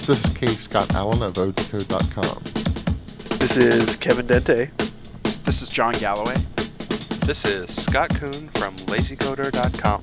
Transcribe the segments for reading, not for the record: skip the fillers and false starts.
This is K. Scott Allen of ODecode.com. This is Kevin Dente. This is John Galloway. This is Scott Kuhn from LazyCoder.com.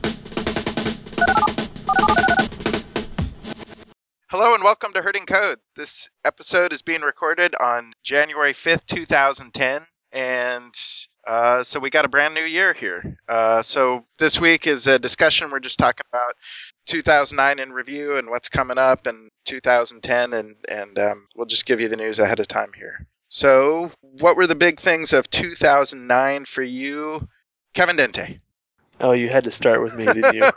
Hello and welcome to Herding Code. This episode is being recorded on January 5th, 2010, and so we got a brand new year here. So this week is a discussion. We're just talking about 2009 in review and what's coming up in 2010, and we'll just give you the news ahead of time here. So what were the big things of 2009 for you, Kevin Dente? Oh, you had to start with me, didn't you?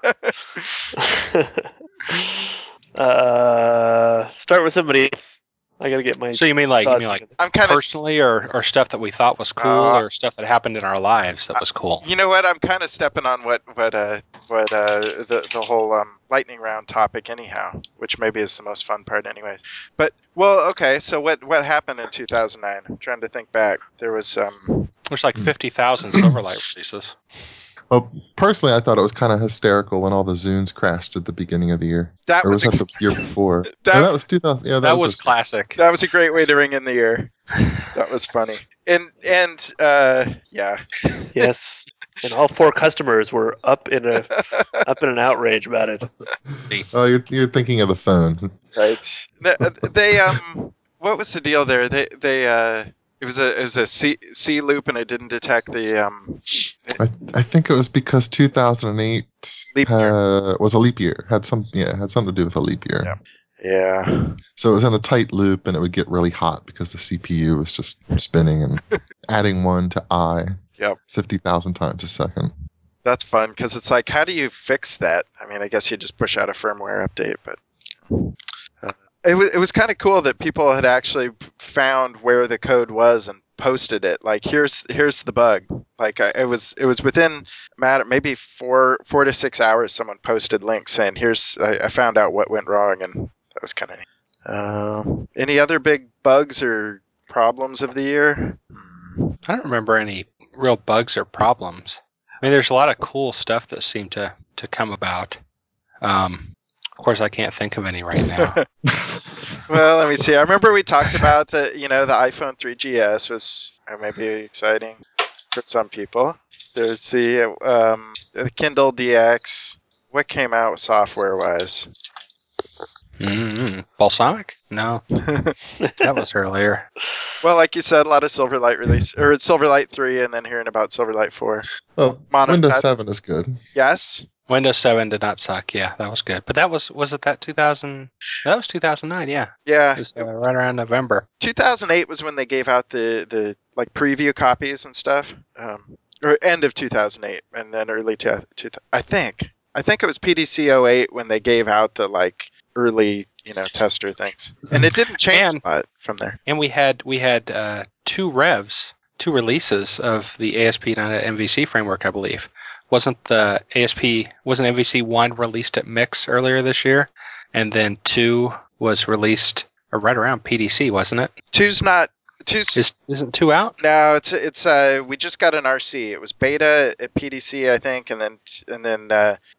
Start with somebody else. I gotta get my. So you mean like I'm kind personally, or stuff that we thought was cool, or stuff that happened in our lives that was cool? You know what? I'm kind of stepping on the whole lightning round topic anyhow, which maybe is the most fun part, anyways. But well, okay. So what happened in 2009? I'm trying to think back. There was There's like 50,000 Silverlight releases. Well, personally, I thought it was kind of hysterical when all the Zunes crashed at the beginning of the year. That or was that the year before? that was 2000. Yeah, that was classic. That was a great way to ring in the year. That was funny. And yeah. Yes, and all four customers were up in an outrage about it. Oh, you're thinking of the phone, Right. They what was the deal there? It was a C loop, and it didn't detect the I think it was because 2008 leap year. was a leap year. Had something to do with a leap year. Yeah. So it was in a tight loop, and it would get really hot because the CPU was just spinning and adding 1 to I. Yep. 50,000 times a second. That's fun because it's like, how do you fix that? I mean, I guess you just push out a firmware update, but it was kind of cool that people had actually found where the code was and posted it. Like, here's the bug. Like, it was within maybe 4 to 6 hours. Someone posted links saying, I found out what went wrong, and that was kind of neat. Any other big bugs or problems of the year? I don't remember any real bugs or problems. I mean, there's a lot of cool stuff that seemed to come about. Of course, I can't think of any right now. Well, let me see. I remember we talked about the iPhone 3GS was maybe exciting for some people. There's the Kindle DX. What came out software-wise? Balsamic? No, that was earlier. Well, like you said, a lot of Silverlight release, or Silverlight 3, and then hearing about Silverlight 4. Well, Windows 7 is good. Yes. Windows 7 did not suck. Yeah, that was good. But was it that 2000? That was 2009. Yeah. Yeah. It was right around November. 2008 was when they gave out the like preview copies and stuff. Or end of 2008, and then early 2000. I think it was PDC 08 when they gave out the like early tester things, and it didn't change a lot from there. And we had two releases of the ASP.NET MVC framework, I believe. Wasn't MVC 1 released at Mix earlier this year, and then 2 was released right around PDC, wasn't it? Isn't 2 out? No, it's we just got an RC. It was beta at PDC, I think, and then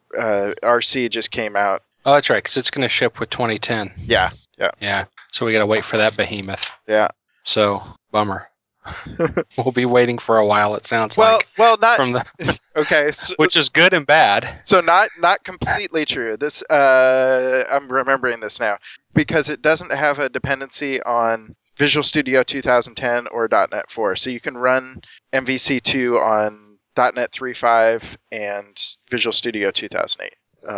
RC just came out. Oh, that's right, because it's going to ship with 2010. Yeah. So we got to wait for that behemoth. Yeah. So bummer. We'll be waiting for a while. It sounds like. Well, not from the okay, so, which is good and bad. So not completely true. This I'm remembering this now because it doesn't have a dependency on Visual Studio 2010 or .NET 4. So you can run MVC2 on .NET 3.5 and Visual Studio 2008.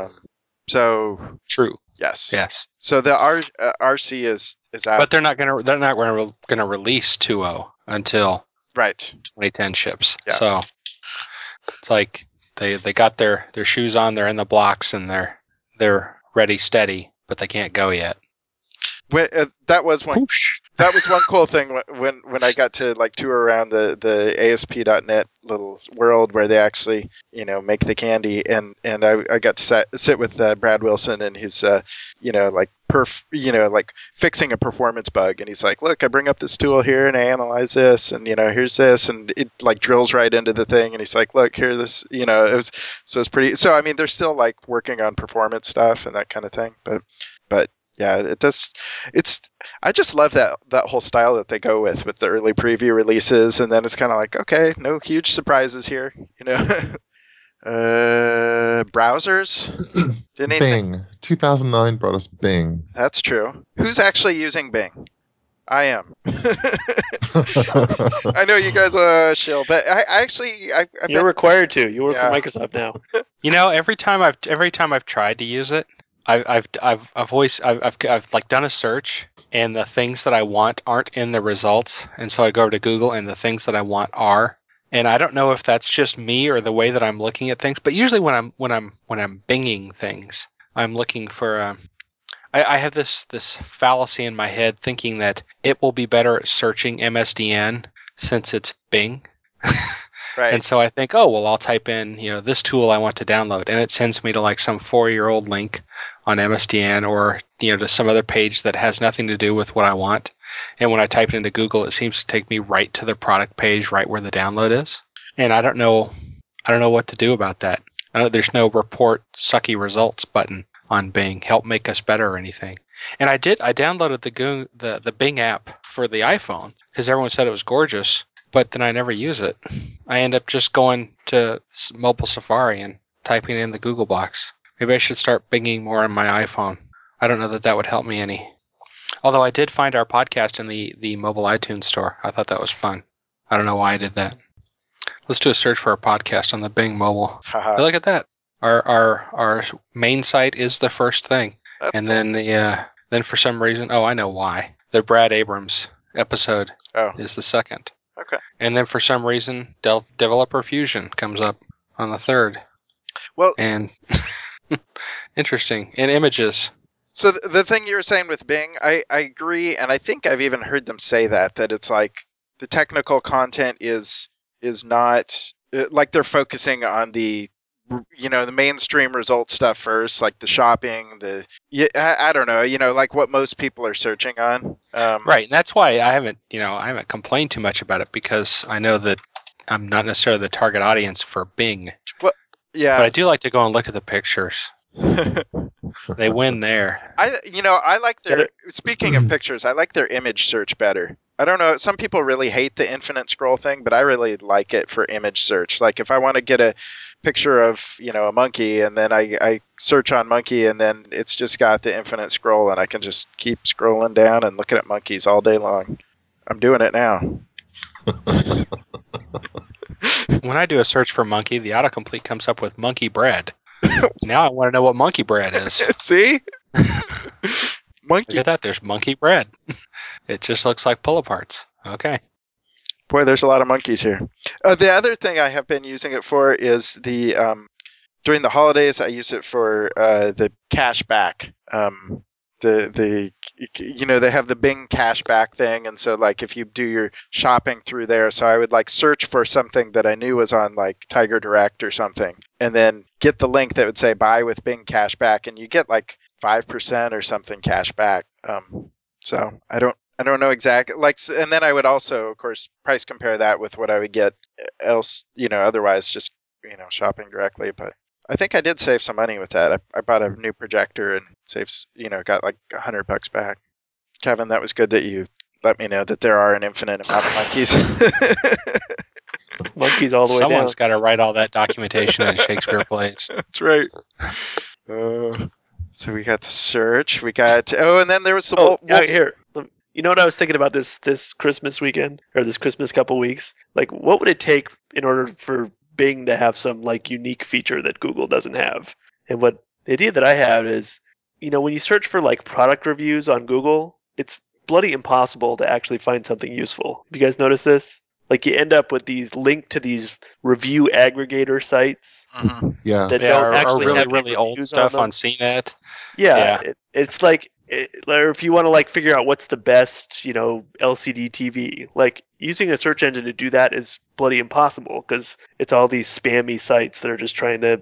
So true. Yes. So the RC is out. But they're not gonna release 2.0 until 2010 ships. Yeah. So it's like they got their shoes on, they're in the blocks, and they're ready steady, but they can't go yet. That was one. Whoosh. That was one cool thing when I got to like tour around the ASP.NET little world where they actually make the candy, and I got to sit with Brad Wilson, and he's like fixing a performance bug, and he's like, look, I bring up this tool here and I analyze this, and here's this, and it like drills right into the thing, and he's like, look here, this it's pretty. So I mean, they're still like working on performance stuff and that kind of thing, but yeah, it does. I just love that whole style that they go with the early preview releases, and then it's kind of like, okay, no huge surprises here, you know. Browsers. Bing. 2009 brought us Bing. That's true. Who's actually using Bing? I am. I know you guys are shill, but I You're bet, required to. You work Yeah. for Microsoft now. You know, every time I've tried to use it, I've like done a search, and the things that I want aren't in the results, and so I go over to Google, and the things that I want are. And I don't know if that's just me or the way that I'm looking at things, but usually when I'm binging things, I'm looking for. I have this fallacy in my head thinking that it will be better at searching MSDN since it's Bing. right. And so I think, oh, well, I'll type in, this tool I want to download, and it sends me to like some 4-year-old link on MSDN or, to some other page that has nothing to do with what I want. And when I type it into Google, it seems to take me right to the product page, right where the download is. And I don't know what to do about that. There's no report sucky results button on Bing, help make us better or anything. And I downloaded the Bing app for the iPhone because everyone said it was gorgeous. But then I never use it. I end up just going to mobile Safari and typing in the Google box. Maybe I should start binging more on my iPhone. I don't know that would help me any. Although I did find our podcast in the mobile iTunes store. I thought that was fun. I don't know why I did that. Let's do a search for our podcast on the Bing mobile. Haha. Hey, look at that. Our main site is the first thing, That's and cool. then for some reason, I know why. The Brad Abrams episode Oh. is the second. Okay. And then for some reason, Developer Fusion comes up on the third. Well, And interesting. And images. so the thing you were saying with Bing, I agree, and I think I've even heard them say that it's like the technical content is not like they're focusing on the the mainstream result stuff first, like the shopping, I don't know, like what most people are searching on. Right. And that's why I haven't complained too much about it, because I know that I'm not necessarily the target audience for Bing. Well, yeah. But I do like to go and look at the pictures. They win there. I like their, speaking of pictures, I like their image search better. I don't know, some people really hate the infinite scroll thing, but I really like it for image search. Like if I want to get a picture of, a monkey, and then I search on monkey, and then it's just got the infinite scroll, and I can just keep scrolling down and looking at monkeys all day long. I'm doing it now. When I do a search for monkey, the autocomplete comes up with monkey bread. Now I want to know what monkey bread is. See? Monkey. Look at that. There's monkey bread. It just looks like pull-aparts. Okay. Boy, there's a lot of monkeys here. The other thing I have been using it for is the during the holidays. I use it for the cash back. They have the Bing cashback thing, and so like if you do your shopping through there, so I would like search for something that I knew was on like Tiger Direct or something, and then get the link that would say buy with Bing cashback, and you get like 5% or something cash back. So I don't know exactly, like, and then I would also, of course, price compare that with what I would get else, otherwise just shopping directly. But I think I did save some money with that. I bought a new projector and saves, got like $100 back. Kevin, that was good that you let me know that there are an infinite amount of monkeys. Monkeys all the way down. Someone's got to write all that documentation in Shakespeare plays. That's right. So we got the search. We got and then there was the here. You know what I was thinking about this Christmas weekend, or this Christmas couple weeks? Like, what would it take in order for Bing to have some like unique feature that Google doesn't have? And the idea that I have is, when you search for like product reviews on Google, it's bloody impossible to actually find something useful. Have you guys noticed this? Like, you end up with these linked to these review aggregator sites. Mm-hmm. Yeah. That Yeah, don't or actually really, have any really old reviews stuff them. on CNET. Yeah. It's like, or if you want to like figure out what's the best, LCD TV, like using a search engine to do that is bloody impossible, because it's all these spammy sites that are just trying to,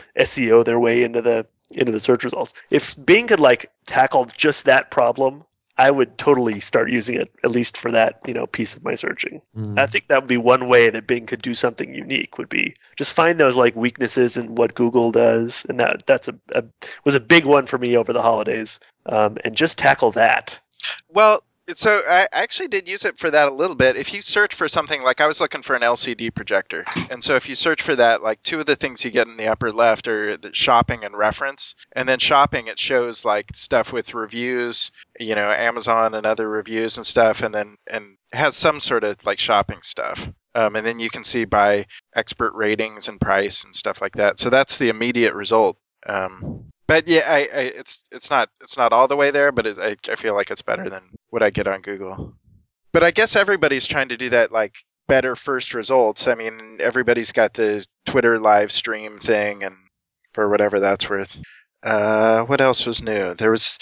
SEO their way into the search results. If Bing could like tackle just that problem I would totally start using it, at least for that, piece of my searching. Mm. I think that would be one way that Bing could do something unique, would be just find those like weaknesses in what Google does, and that's was a big one for me over the holidays, and just tackle that. Well, so I actually did use it for that a little bit. If you search for something, like I was looking for an LCD projector, and so if you search for that, like two of the things you get in the upper left are the shopping and reference, and then shopping, it shows like stuff with reviews, Amazon and other reviews and stuff, and has some sort of like shopping stuff. And then you can see by expert ratings and price and stuff like that. So that's the immediate result. But yeah, it's not all the way there, but I feel like it's better than what I get on Google. But I guess everybody's trying to do that, like better first results. I mean, everybody's got the Twitter live stream thing, and for whatever that's worth. What else was new? There was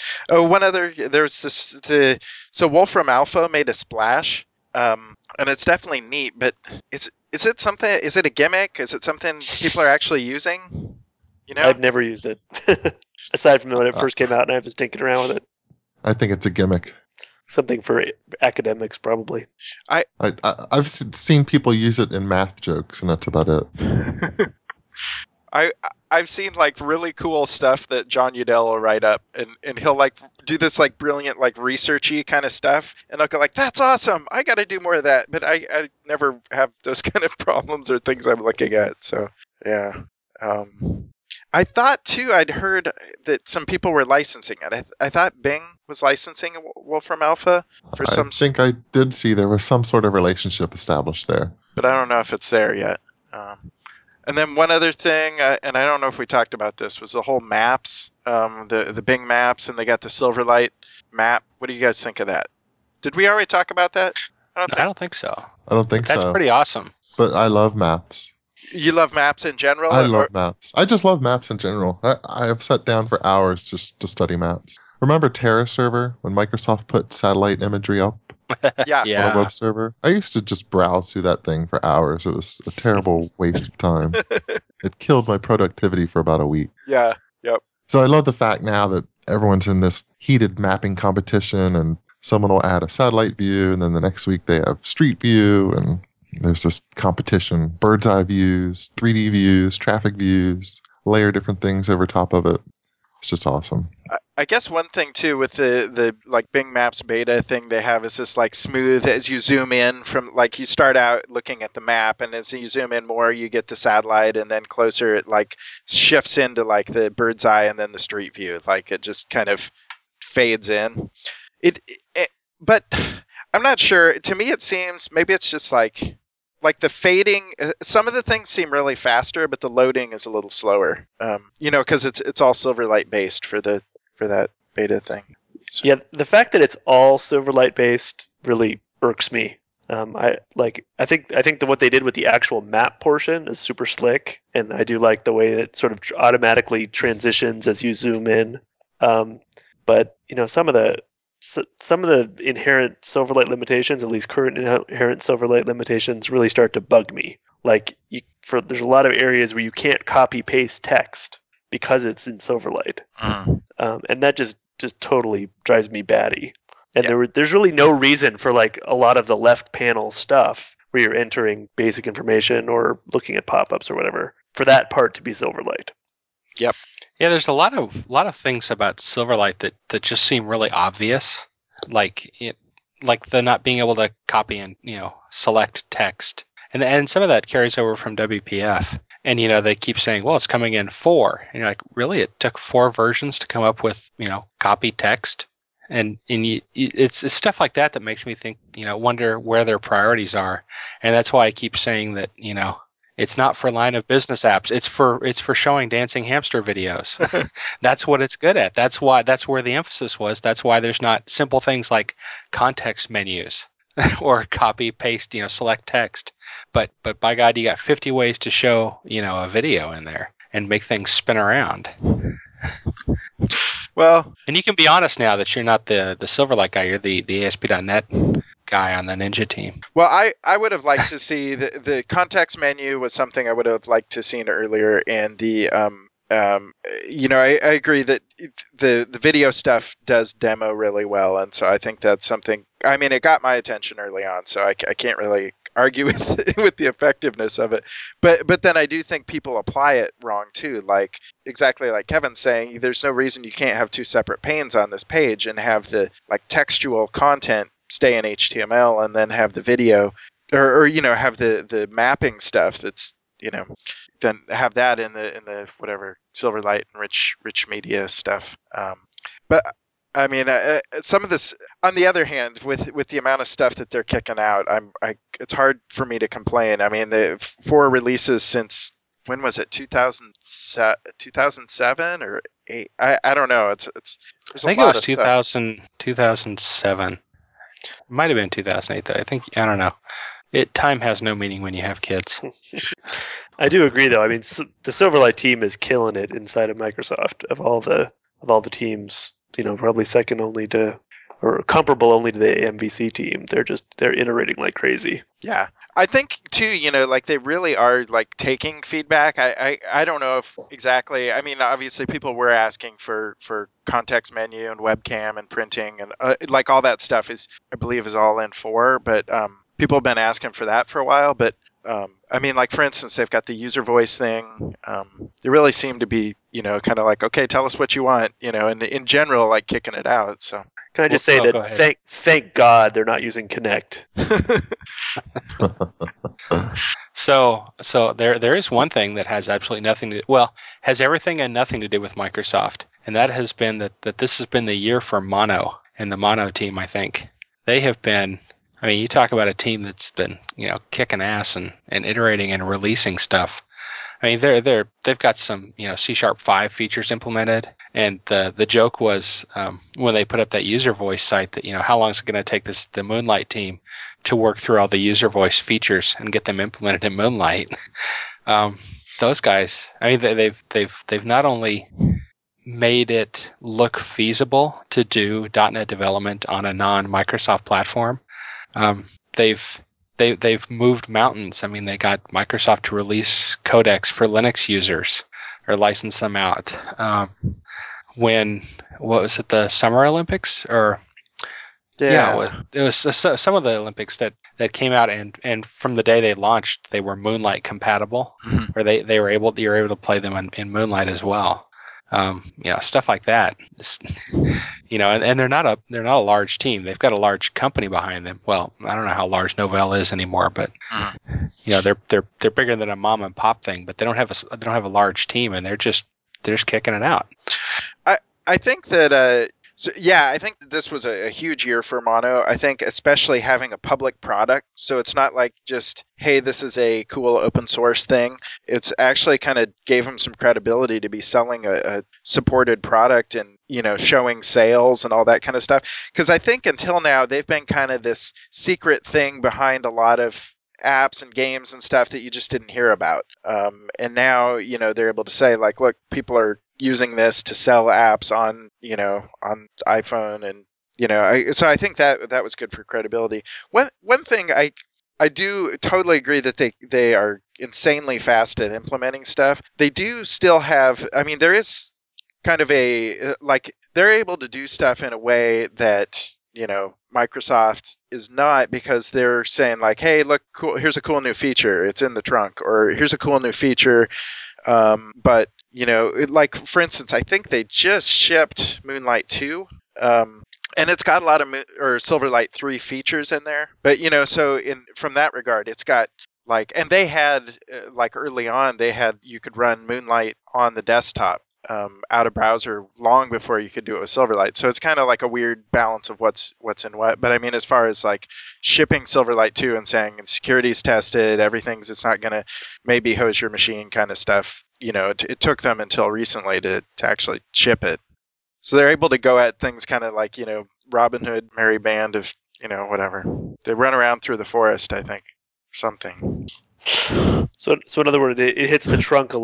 so Wolfram Alpha made a splash, and it's definitely neat. But is it something? Is it a gimmick? Is it something people are actually using? I've never used it, aside from when it first came out, and I was tinkering around with it. I think it's a gimmick. Something for academics, probably. I've seen people use it in math jokes, and that's about it. I've seen like really cool stuff that John Udell will write up, and he'll like do this like brilliant like researchy kind of stuff, and I'll go like, that's awesome, I got to do more of that, but I never have those kind of problems or things I'm looking at. So yeah. I thought too, I'd heard that some people were licensing it. I thought Bing was licensing Wolfram Alpha for some. I think I did see there was some sort of relationship established there, but I don't know if it's there yet. And then one other thing, and I don't know if we talked about this, was the whole maps, the Bing Maps, and they got the Silverlight map. What do you guys think of that? Did we already talk about that? I don't think so. I don't think so. That's pretty awesome. But I love maps. You love maps in general? I love maps. I just love maps in general. I have sat down for hours just to study maps. Remember Terra Server, when Microsoft put satellite imagery up Yeah. on a web server? I used to just browse through that thing for hours. It was a terrible waste of time. It killed my productivity for about a week. Yeah. Yep. So I love the fact now that everyone's in this heated mapping competition, and someone will add a satellite view, and then the next week they have street view, and there's this competition, bird's eye views, 3D views, traffic views, layer different things over top of it. It's just awesome. I guess one thing too with the like Bing Maps beta thing they have is this like smooth, as you zoom in from, like, you start out looking at the map, and as you zoom in more you get the satellite, and then closer it like shifts into like the bird's eye and then the street view. Like it just kind of fades in. But I'm not sure. To me it seems, maybe it's just like the fading, some of the things seem really faster, but the loading is a little slower. Because it's all Silverlight based for that beta thing. So. Yeah, the fact that it's all Silverlight based really irks me. I think that what they did with the actual map portion is super slick, and I do like the way it sort of automatically transitions as you zoom in. But some of the inherent Silverlight limitations, at least current inherent Silverlight limitations, really start to bug me. Like there's a lot of areas where you can't copy paste text because it's in Silverlight, and that just totally drives me batty. And there's really no reason for like a lot of the left panel stuff where you're entering basic information or looking at pop-ups or whatever for that part to be Silverlight. Yep. Yeah, there's a lot of things about Silverlight that just seem really obvious, like the not being able to copy and select text, and some of that carries over from WPF. And they keep saying, well, it's coming in 4, and you're like, really? It took 4 versions to come up with copy text, and it's stuff like that makes me think, wonder where their priorities are, and that's why I keep saying that it's not for line of business apps. It's for showing dancing hamster videos. That's what it's good at. That's where the emphasis was. That's why there's not simple things like context menus or copy paste, select text. But by God, you got 50 ways to show, a video in there and make things spin around. Well, and you can be honest now that you're not the Silverlight guy. You're the ASP.NET guy on the Ninja team. Well, I would have liked to see the context menu was something I would have liked to seen earlier, and the I agree that the video stuff does demo really well, and so I think that's something. I mean, it got my attention early on, so I can't really argue with the effectiveness of it. But then I do think people apply it wrong too. Like exactly like Kevin's saying, there's no reason you can't have two separate panes on this page and have the like textual content stay in HTML and then have the video or have the mapping stuff that's then have that in the whatever Silverlight and rich media stuff. But I mean, some of this. On the other hand, with the amount of stuff that they're kicking out, it's hard for me to complain. I mean, the 4 releases since when was it? 2007 or 8? I don't know. It's I there's think a it lot was of stuff. 2007. It might have been 2008 though. I don't know. Time has no meaning when you have kids. I do agree, though. I mean, the Silverlight team is killing it inside of Microsoft. Of all the teams, probably second only to, or comparable only to the MVC team. They're iterating like crazy. Yeah. I think too, like they really are like taking feedback. I don't know if exactly. I mean, obviously people were asking for context menu and webcam and printing and like all that stuff I believe is all in 4, but people have been asking for that for a while, but I mean, like for instance, they've got the user voice thing. They really seem to be, kind of like, okay, tell us what you want, and in general, like kicking it out. So Can I just say that go ahead. thank God they're not using Connect. So there is one thing that has absolutely nothing to has everything and nothing to do with Microsoft, and that has been that this has been the year for Mono and the Mono team. I think they have been. I mean, you talk about a team that's been kicking ass and iterating and releasing stuff. I mean, they've got some C#5 features implemented, and the joke was when they put up that user voice site that how long is it going to take the Moonlight team to work through all the user voice features and get them implemented in Moonlight. Those guys, I mean, they've not only made it look feasible to do .NET development on a non-Microsoft platform. They've moved mountains. I mean, they got Microsoft to release codecs for Linux users or license them out. What was it, the Summer Olympics or? yeah. It was some of the Olympics that came out and from the day they launched, they were Moonlight compatible, Mhm. or you were able to play them in Moonlight as well. Stuff like that. And they're not a large team. They've got a large company behind them. Well, I don't know how large Novell is anymore, but they're bigger than a mom and pop thing. But they don't have a large team, and they're just kicking it out. I think that I think that this was a huge year for Mono. I think especially having a public product, so it's not like just hey, this is a cool open source thing. It's actually kind of gave them some credibility to be selling a supported product and showing sales and all that kind of stuff. Because I think until now they've been kind of this secret thing behind a lot of apps and games and stuff that you just didn't hear about. And now, they're able to say like, look, people are using this to sell apps on, on iPhone and, so I think that was good for credibility. One thing I do totally agree that they are insanely fast at implementing stuff. They do still have, I mean, there is kind of like they're able to do stuff in a way that Microsoft is not, because they're saying like, hey, look, cool, here's a cool new feature, it's in the trunk, or here's a cool new feature, but like for instance, I think they just shipped Moonlight 2, and it's got a lot of or Silverlight 3 features in there, but so from that regard, it's got like, and they had like early on you could run Moonlight on the desktop out of browser long before you could do it with Silverlight. So it's kind of like a weird balance of what's in what. But I mean, as far as like shipping Silverlight 2 and saying security's tested, it's not going to maybe hose your machine kind of stuff, it took them until recently to actually ship it. So they're able to go at things kind of like, Robin Hood, merry band of, whatever. They run around through the forest, I think, something. So in other words, it hits the trunk a lot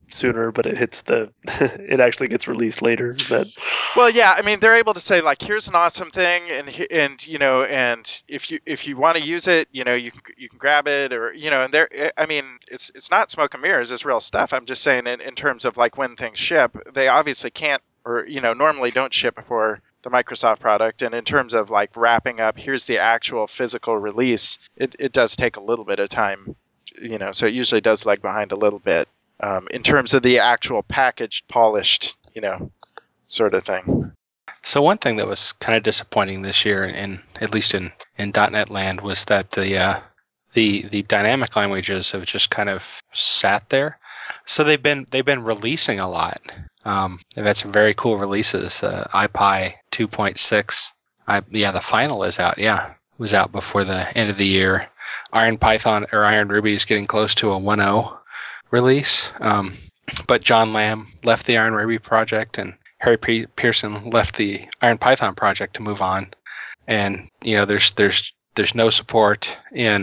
sooner, but it hits it actually gets released later. Is that? Well, yeah, I mean, they're able to say like, here's an awesome thing, and and if you want to use it, you can grab it, or and I mean, it's not smoke and mirrors, it's real stuff. I'm just saying in terms of like when things ship, they obviously can't, or normally don't ship before the Microsoft product, and in terms of like wrapping up, here's the actual physical release, it does take a little bit of time, so it usually does lag behind a little bit in terms of the actual packaged, polished, sort of thing. So one thing that was kind of disappointing this year, at least in .NET land, was that the dynamic languages have just kind of sat there. So they've been releasing a lot. They've had some very cool releases. IPy 2.6. The final is out. Yeah, it was out before the end of the year. Iron Python or Iron Ruby is getting close to a 1.0 release. But John Lamb left the Iron Ruby project, and Harry Pearson left the Iron Python project to move on. And there's no support in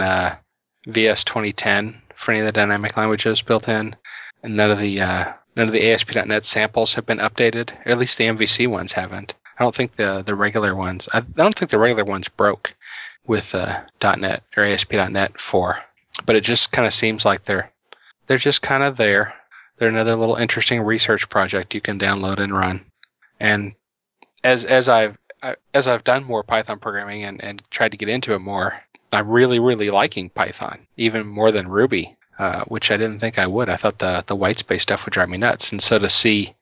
VS 2010 for any of the dynamic languages built in, and none of the ASP.NET samples have been updated. Or at least the MVC ones haven't. I don't think the regular ones. I don't think the regular ones broke with .NET or ASP.NET 4. But it just kind of seems like they're just kind of there. They're another little interesting research project you can download and run. And as I've done more Python programming and tried to get into it more, I'm really, really liking Python, even more than Ruby, which I didn't think I would. I thought the white space stuff would drive me nuts. And so to see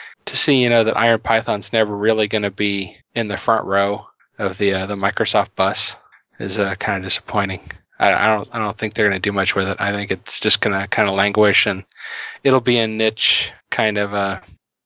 that Iron Python's never really going to be in the front row of the Microsoft bus is kind of disappointing. I don't think they're going to do much with it. I think it's just going to kind of languish, and it'll be a niche kind of a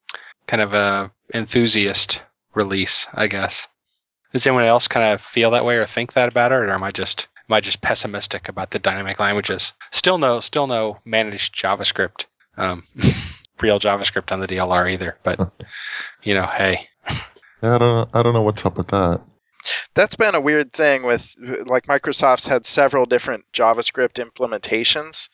enthusiast release, I guess. Does anyone else kind of feel that way or think that about it, or am I just pessimistic about the dynamic languages? Still no managed JavaScript, real JavaScript on the DLR either. But hey. Yeah, I don't know what's up with that. That's been a weird thing with, like, Microsoft's had several different JavaScript implementations.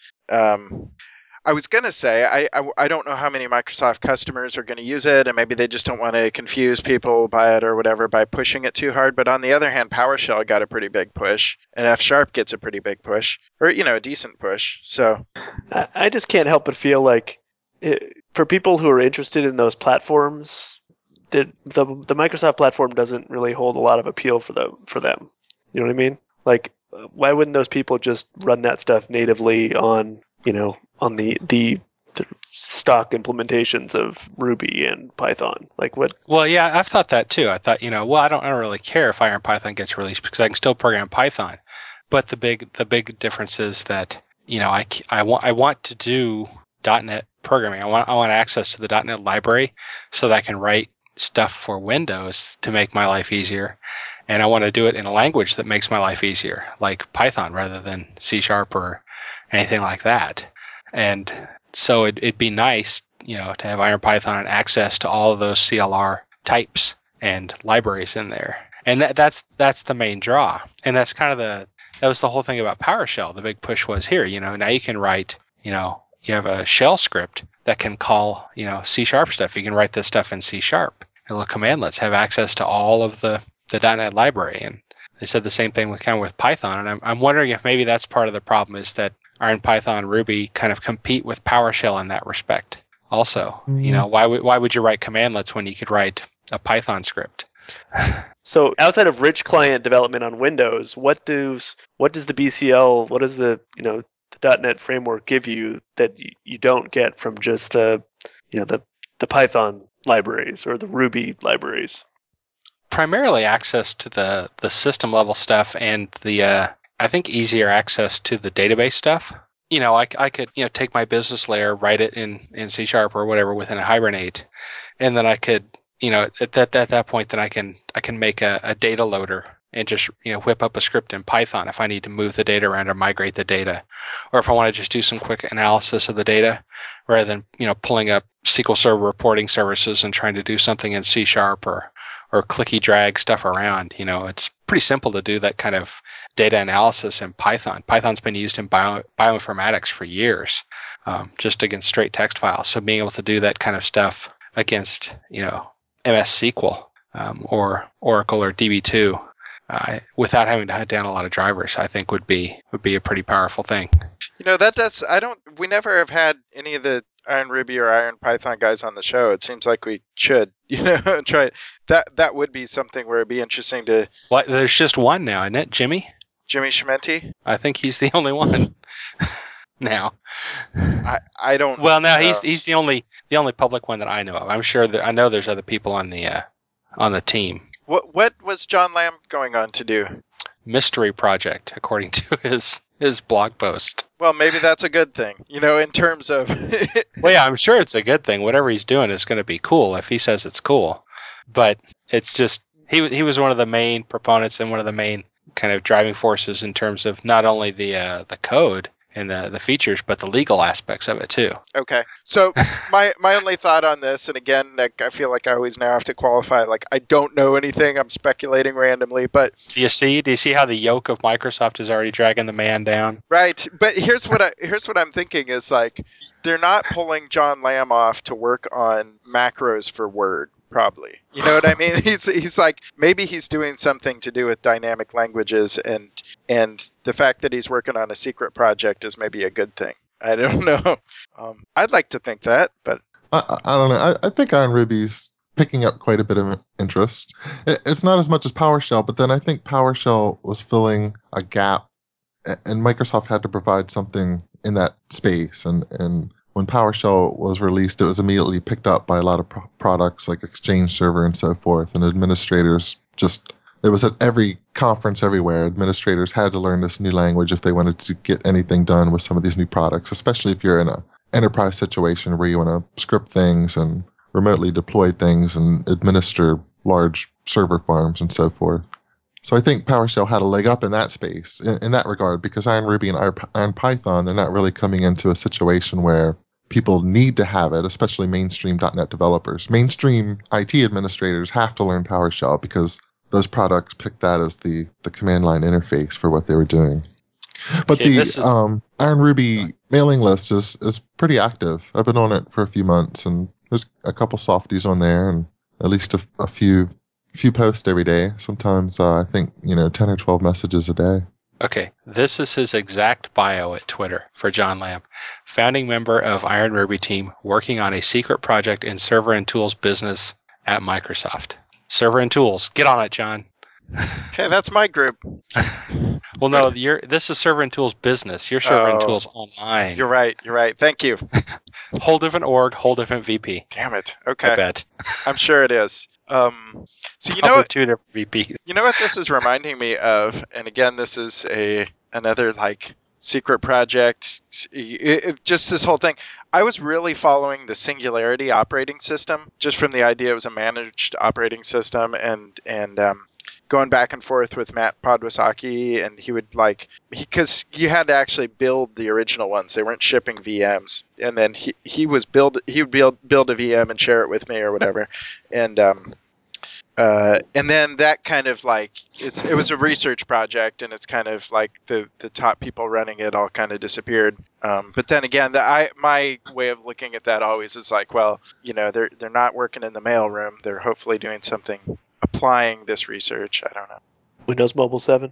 I was going to say, I don't know how many Microsoft customers are going to use it, and maybe they just don't want to confuse people by it or whatever by pushing it too hard. But on the other hand, PowerShell got a pretty big push, and F# gets a pretty big push, or, a decent push. So I just can't help but feel like for people who are interested in those platforms, the Microsoft platform doesn't really hold a lot of appeal for them. You know what I mean? Like, why wouldn't those people just run that stuff natively on the stock implementations of Ruby and Python? Like, what? Well, yeah, I've thought that too. I thought, I don't really care if Iron Python gets released because I can still program Python. But the big difference is that I want to do .NET programming. I want access to the .NET library so that I can write stuff for Windows to make my life easier, and I want to do it in a language that makes my life easier, like Python rather than C# or anything like that. And so it'd be nice, to have Iron Python and access to all of those CLR types and libraries in there. And that's the main draw. And that's kind of that was the whole thing about PowerShell. The big push was here, now you can write, you have a shell script that can call, C# stuff. You can write this stuff in C#. And little commandlets have access to all of the .NET library. And they said the same thing with Python. And I'm wondering if maybe that's part of the problem, is that Iron Python and Ruby kind of compete with PowerShell in that respect. Also, why would you write commandlets when you could write a Python script? So outside of rich client development on Windows, what does the BCL, what does the .NET framework give you that you don't get from just the Python libraries or the Ruby libraries? Primarily access to the system level stuff and the I think easier access to the database stuff. I could take my business layer, write it in C# or whatever within a Hibernate, and then I could at that point then I can make a data loader and just whip up a script in Python if I need to move the data around or migrate the data, or if I want to just do some quick analysis of the data rather than pulling up SQL Server reporting services and trying to do something in C# or clicky drag stuff around. It's pretty simple to do that kind of data analysis in Python. Python's been used in bioinformatics for years, just against straight text files. So being able to do that kind of stuff against, MS SQL or Oracle or DB2 without having to hunt down a lot of drivers, I think would be a pretty powerful thing. We never have had any of the Iron Ruby or Iron Python guys on the show. It seems like we should, try that would be something where it'd be interesting to. Well, there's just one now, isn't it, Jimmy Schmenti? I think he's the only one now. I don't. Well, now he's the only public one that I know of. I'm sure that I know there's other people on the team. What was John Lamb going on to do? Mystery project, according to his blog post. Well, maybe that's a good thing, in terms of. Well, yeah, I'm sure it's a good thing. Whatever he's doing is going to be cool if he says it's cool. But it's just he was one of the main proponents and one of the main kind of driving forces in terms of not only the code and the features, but the legal aspects of it too. Okay. So my only thought on this, and again, I feel like I always now have to qualify, like I don't know anything, I'm speculating randomly, but Do you see how the yoke of Microsoft is already dragging the man down? right. But here's what I'm thinking is like they're not pulling John Lamb off to work on macros for Word. Probably. You know what I mean? He's like, maybe he's doing something to do with dynamic languages, and the fact that he's working on a secret project is maybe a good thing. I don't know. I'd like to think that, but I don't know. I think Iron Ruby's picking up quite a bit of interest. It's not as much as PowerShell, but then I think PowerShell was filling a gap, and Microsoft had to provide something in that space. And when PowerShell was released, it was immediately picked up by a lot of products like Exchange Server and so forth. And administrators it was at every conference everywhere. Administrators had to learn this new language if they wanted to get anything done with some of these new products, especially if you're in an enterprise situation where you want to script things and remotely deploy things and administer large server farms and so forth. So I think PowerShell had a leg up in that space, in that regard, because Iron Ruby and Iron Python, they're not really coming into a situation where people need to have it, especially mainstream .NET developers. Mainstream IT administrators have to learn PowerShell because those products picked that as the command line interface for what they were doing. But Iron Ruby mailing list is pretty active. I've been on it for a few months, and there's a couple softies on there, and at least a few posts every day. Sometimes I think 10 or 12 messages a day. Okay, this is his exact bio at Twitter for John Lamb. Founding member of Iron Ruby team, working on a secret project in server and tools business at Microsoft. Server and tools, get on it, John. okay, that's my group. Well, no, this is server and tools business. You're server and tools online. You're right. Thank you. Whole different org, whole different VP. Damn it. Okay. I bet. I'm sure it is. So Probably two different VPs. You know what this is reminding me of? And again, this is another like secret project. Just this whole thing. I was really following the Singularity operating system, just from the idea it was a managed operating system, and going back and forth with Matt Podwasaki, and he would because you had to actually build the original ones. They weren't shipping VMs, and then he would build a VM and share it with me or whatever, and then that kind of it was a research project, and it's kind of like the top people running it all kind of disappeared. But then again, my way of looking at that always is like, well, they're not working in the mailroom. They're hopefully doing something, applying this research. I don't know. Windows Mobile 7.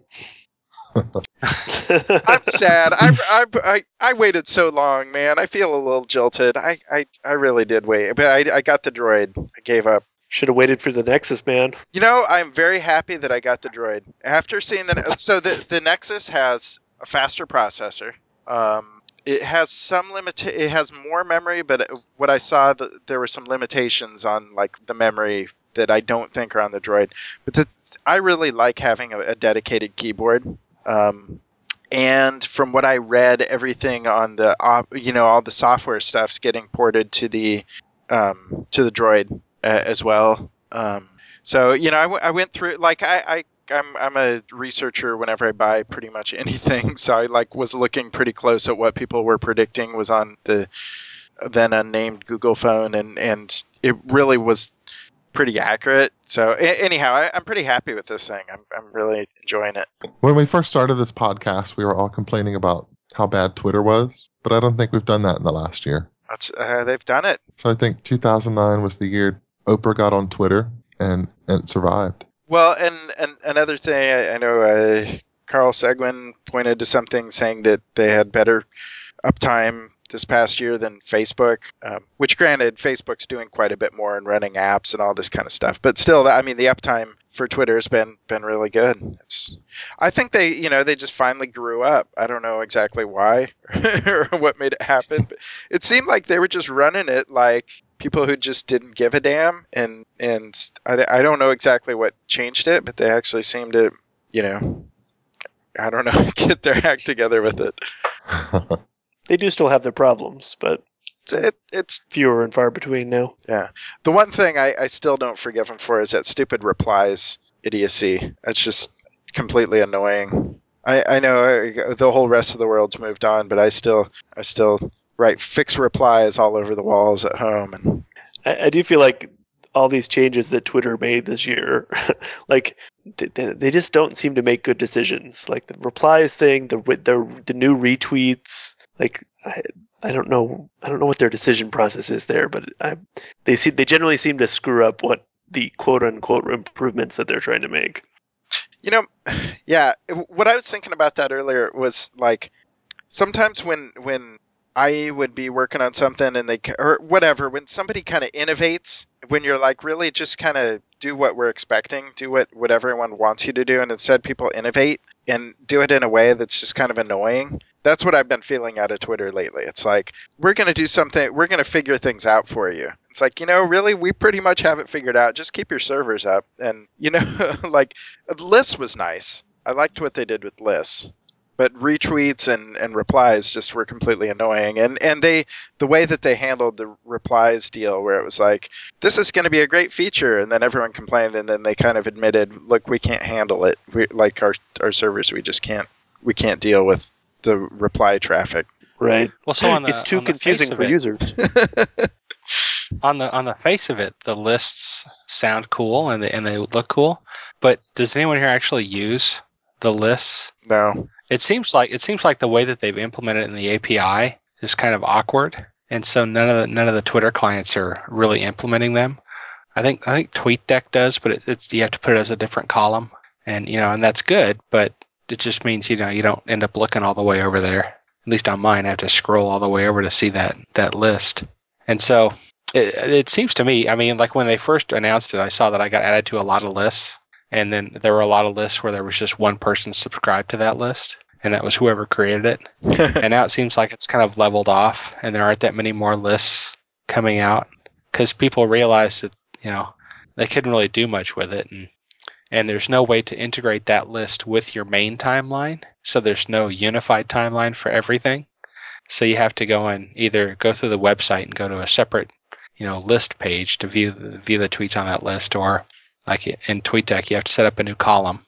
I'm sad. I waited so long, man. I feel a little jilted. I really did wait, but I got the Droid. I gave up. Should have waited for the Nexus, man. I'm very happy that I got the Droid. After seeing the Nexus has a faster processor. It has it has more memory, but what I saw, there were some limitations on the memory that I don't think are on the Droid. But I really like having a dedicated keyboard. And from what I read, everything on the all the software stuff's getting ported to the Droid as well. So I went through I'm a researcher whenever I buy pretty much anything. So I was looking pretty close at what people were predicting was on the then unnamed Google phone, and it really was pretty accurate. So anyhow, I'm pretty happy with this thing. I'm really enjoying it. When we first started this podcast, we were all complaining about how bad Twitter was, but I don't think we've done that in the last year. They've done it. So I think 2009 was the year Oprah got on Twitter and it survived. Well, and another thing, I know Carl Seguin pointed to something saying that they had better uptime this past year than Facebook, which granted, Facebook's doing quite a bit more and running apps and all this kind of stuff. But still, I mean, the uptime for Twitter has been really good. I think they just finally grew up. I don't know exactly why or what made it happen, but it seemed like they were just running it like people who just didn't give a damn. And I don't know exactly what changed it, but they actually seemed to, I don't know, get their act together with it. They do still have their problems, but it's fewer and far between now. Yeah. The one thing I still don't forgive them for is that stupid replies idiocy. That's just completely annoying. I know the whole rest of the world's moved on, but I still write fix replies all over the walls at home. And I do feel like all these changes that Twitter made this year, like they just don't seem to make good decisions. Like the replies thing, the new retweets. Like I don't know what their decision process is there, but they generally seem to screw up what the quote unquote improvements that they're trying to make. Yeah. What I was thinking about that earlier was like sometimes when I would be working on something and or whatever, when somebody kind of innovates, when you're like really just kind of do what we're expecting, do what everyone wants you to do, and instead people innovate and do it in a way that's just kind of annoying. That's what I've been feeling out of Twitter lately. It's like, we're going to do something, we're going to figure things out for you. It's like, really, we pretty much have it figured out. Just keep your servers up. And, like, lists was nice. I liked what they did with lists. But retweets and replies just were completely annoying. And the way that they handled the replies deal, where it was like, this is going to be a great feature, and then everyone complained, and then they kind of admitted, look, we can't handle it. Like our servers, we can't deal with the reply traffic. Right. Well, so it's too confusing for users. On the face of it, the lists sound cool and they look cool, but does anyone here actually use the lists? No. It seems like the way that they've implemented it in the API is kind of awkward, and so none of the Twitter clients are really implementing them. I think TweetDeck does, but it's you have to put it as a different column, and and that's good, but it just means you don't end up looking all the way over there. At least on mine, I have to scroll all the way over to see that list, and so it seems to me. I mean, like when they first announced it, I saw that I got added to a lot of lists. And then there were a lot of lists where there was just one person subscribed to that list, and that was whoever created it. And now it seems like it's kind of leveled off, and there aren't that many more lists coming out because people realize that they couldn't really do much with it, and there's no way to integrate that list with your main timeline. So there's no unified timeline for everything. So you have to either go through the website and go to a separate list page to view the tweets on that list, or like in TweetDeck, you have to set up a new column.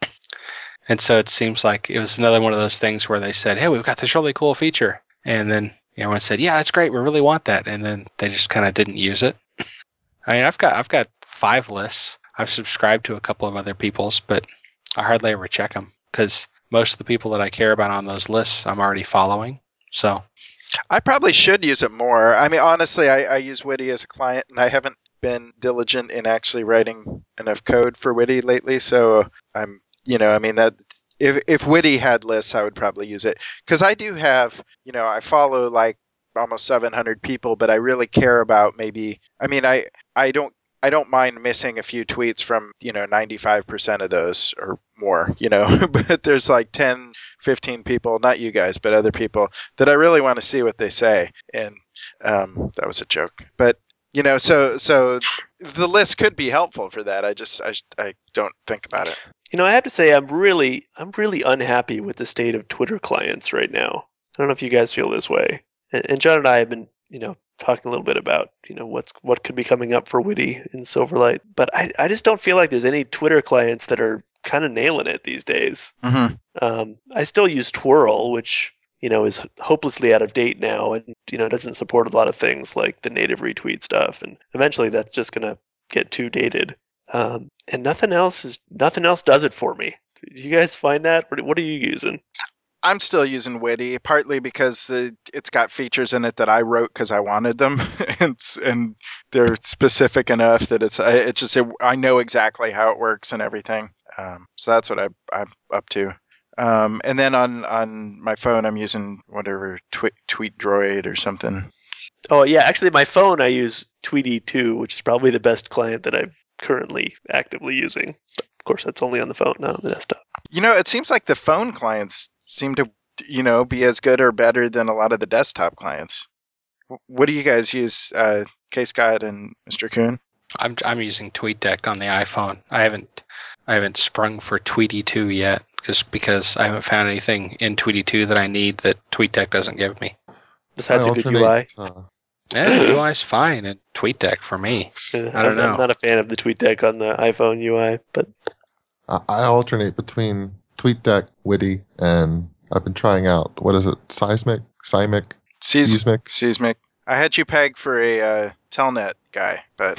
And so it seems like it was another one of those things where they said, hey, we've got this really cool feature. And then everyone said, yeah, that's great. We really want that. And then they just kind of didn't use it. I mean, I've got 5 lists. I've subscribed to a couple of other people's, but I hardly ever check them because most of the people that I care about on those lists, I'm already following. So I probably should use it more. I mean, honestly, I use Witty as a client, and I haven't been diligent in actually writing enough code for Witty lately. So I'm, that if Witty had lists, I would probably use it because I do have, I follow like almost 700 people, but I really care about maybe. I mean, I don't mind missing a few tweets from 95% of those or more, but there's like 10, 15 people, not you guys, but other people that I really want to see what they say, and that was a joke, but. So the list could be helpful for that. I don't think about it. I have to say I'm really unhappy with the state of Twitter clients right now. I don't know if you guys feel this way. And John and I have been, talking a little bit about, what could be coming up for Witty in Silverlight. But I just don't feel like there's any Twitter clients that are kind of nailing it these days. Mm-hmm. I still use Twirl, which is hopelessly out of date now, and doesn't support a lot of things like the native retweet stuff. And eventually, that's just going to get too dated. And nothing else does it for me. Do you guys find that? What are you using? I'm still using Witty, partly because it's got features in it that I wrote because I wanted them, and they're specific enough that I know exactly how it works and everything. So that's what I'm up to. And then on my phone, I'm using whatever Tweet Droid or something. Oh yeah, actually, my phone I use Tweety 2, which is probably the best client that I'm currently actively using. But of course, that's only on the phone, not on the desktop. It seems like the phone clients seem to, be as good or better than a lot of the desktop clients. What do you guys use, K. Scott and Mr. Kuhn? I'm using TweetDeck on the iPhone. I haven't sprung for Tweety 2 yet, just because I haven't found anything in Tweety 2 that I need that TweetDeck doesn't give me. Besides I a good UI. Yeah, the UI's fine in TweetDeck for me. I don't know. I'm not a fan of the TweetDeck on the iPhone UI, but I alternate between TweetDeck, Witty, and I've been trying out, what is it, Seismic? Seismic. I had you pegged for a Telnet guy, but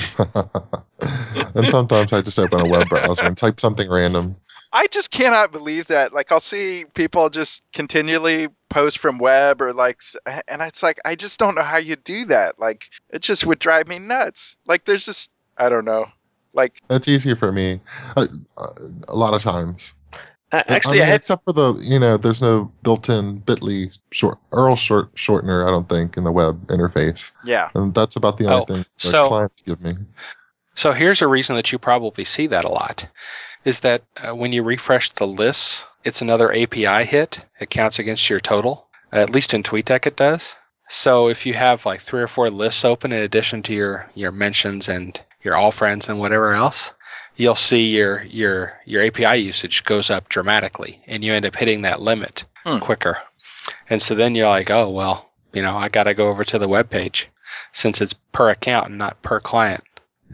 And sometimes I just open a web browser and type something random. I just cannot believe that. Like, I'll see people just continually post from web and it's like, I just don't know how you do that. Like, it just would drive me nuts. Like, there's just, I don't know. Like, It's easier for me a lot of times. actually, except for there's no built-in Bitly shortener, I don't think, in the web interface. Yeah. And that's about the only thing the clients give me. So here's a reason that you probably see that a lot, is that when you refresh the lists, it's another API hit. It counts against your total. At least in TweetDeck it does. So if you have like 3 or 4 lists open in addition to your mentions and your all friends and whatever else, you'll see your API usage goes up dramatically, and you end up hitting that limit quicker. And so then you're like, oh, well, I got to go over to the web page since it's per account and not per client.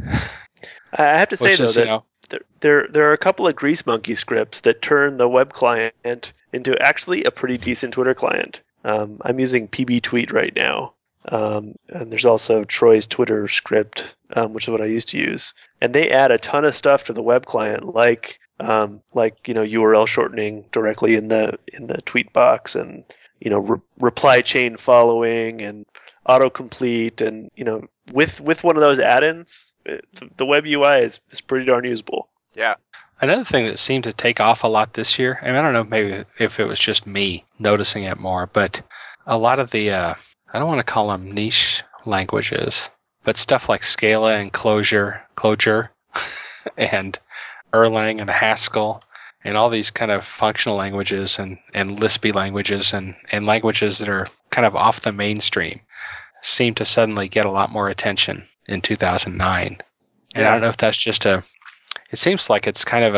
I have to say, that there are a couple of Grease Monkey scripts that turn the web client into actually a pretty decent Twitter client. I'm using PB Tweet right now. And there's also Troy's Twitter script, which is what I used to use. And they add a ton of stuff to the web client, like URL shortening directly in the tweet box, and reply chain following and autocomplete, and with one of those add-ins, the web UI is pretty darn usable. Yeah. Another thing that seemed to take off a lot this year, and I don't know maybe if it was just me noticing it more, but a lot of the I don't want to call them niche languages, but stuff like Scala and Clojure, and Erlang and Haskell, and all these kind of functional languages and Lispy languages and languages that are kind of off the mainstream seem to suddenly get a lot more attention in 2009. And I don't know if that's just it seems like it's kind of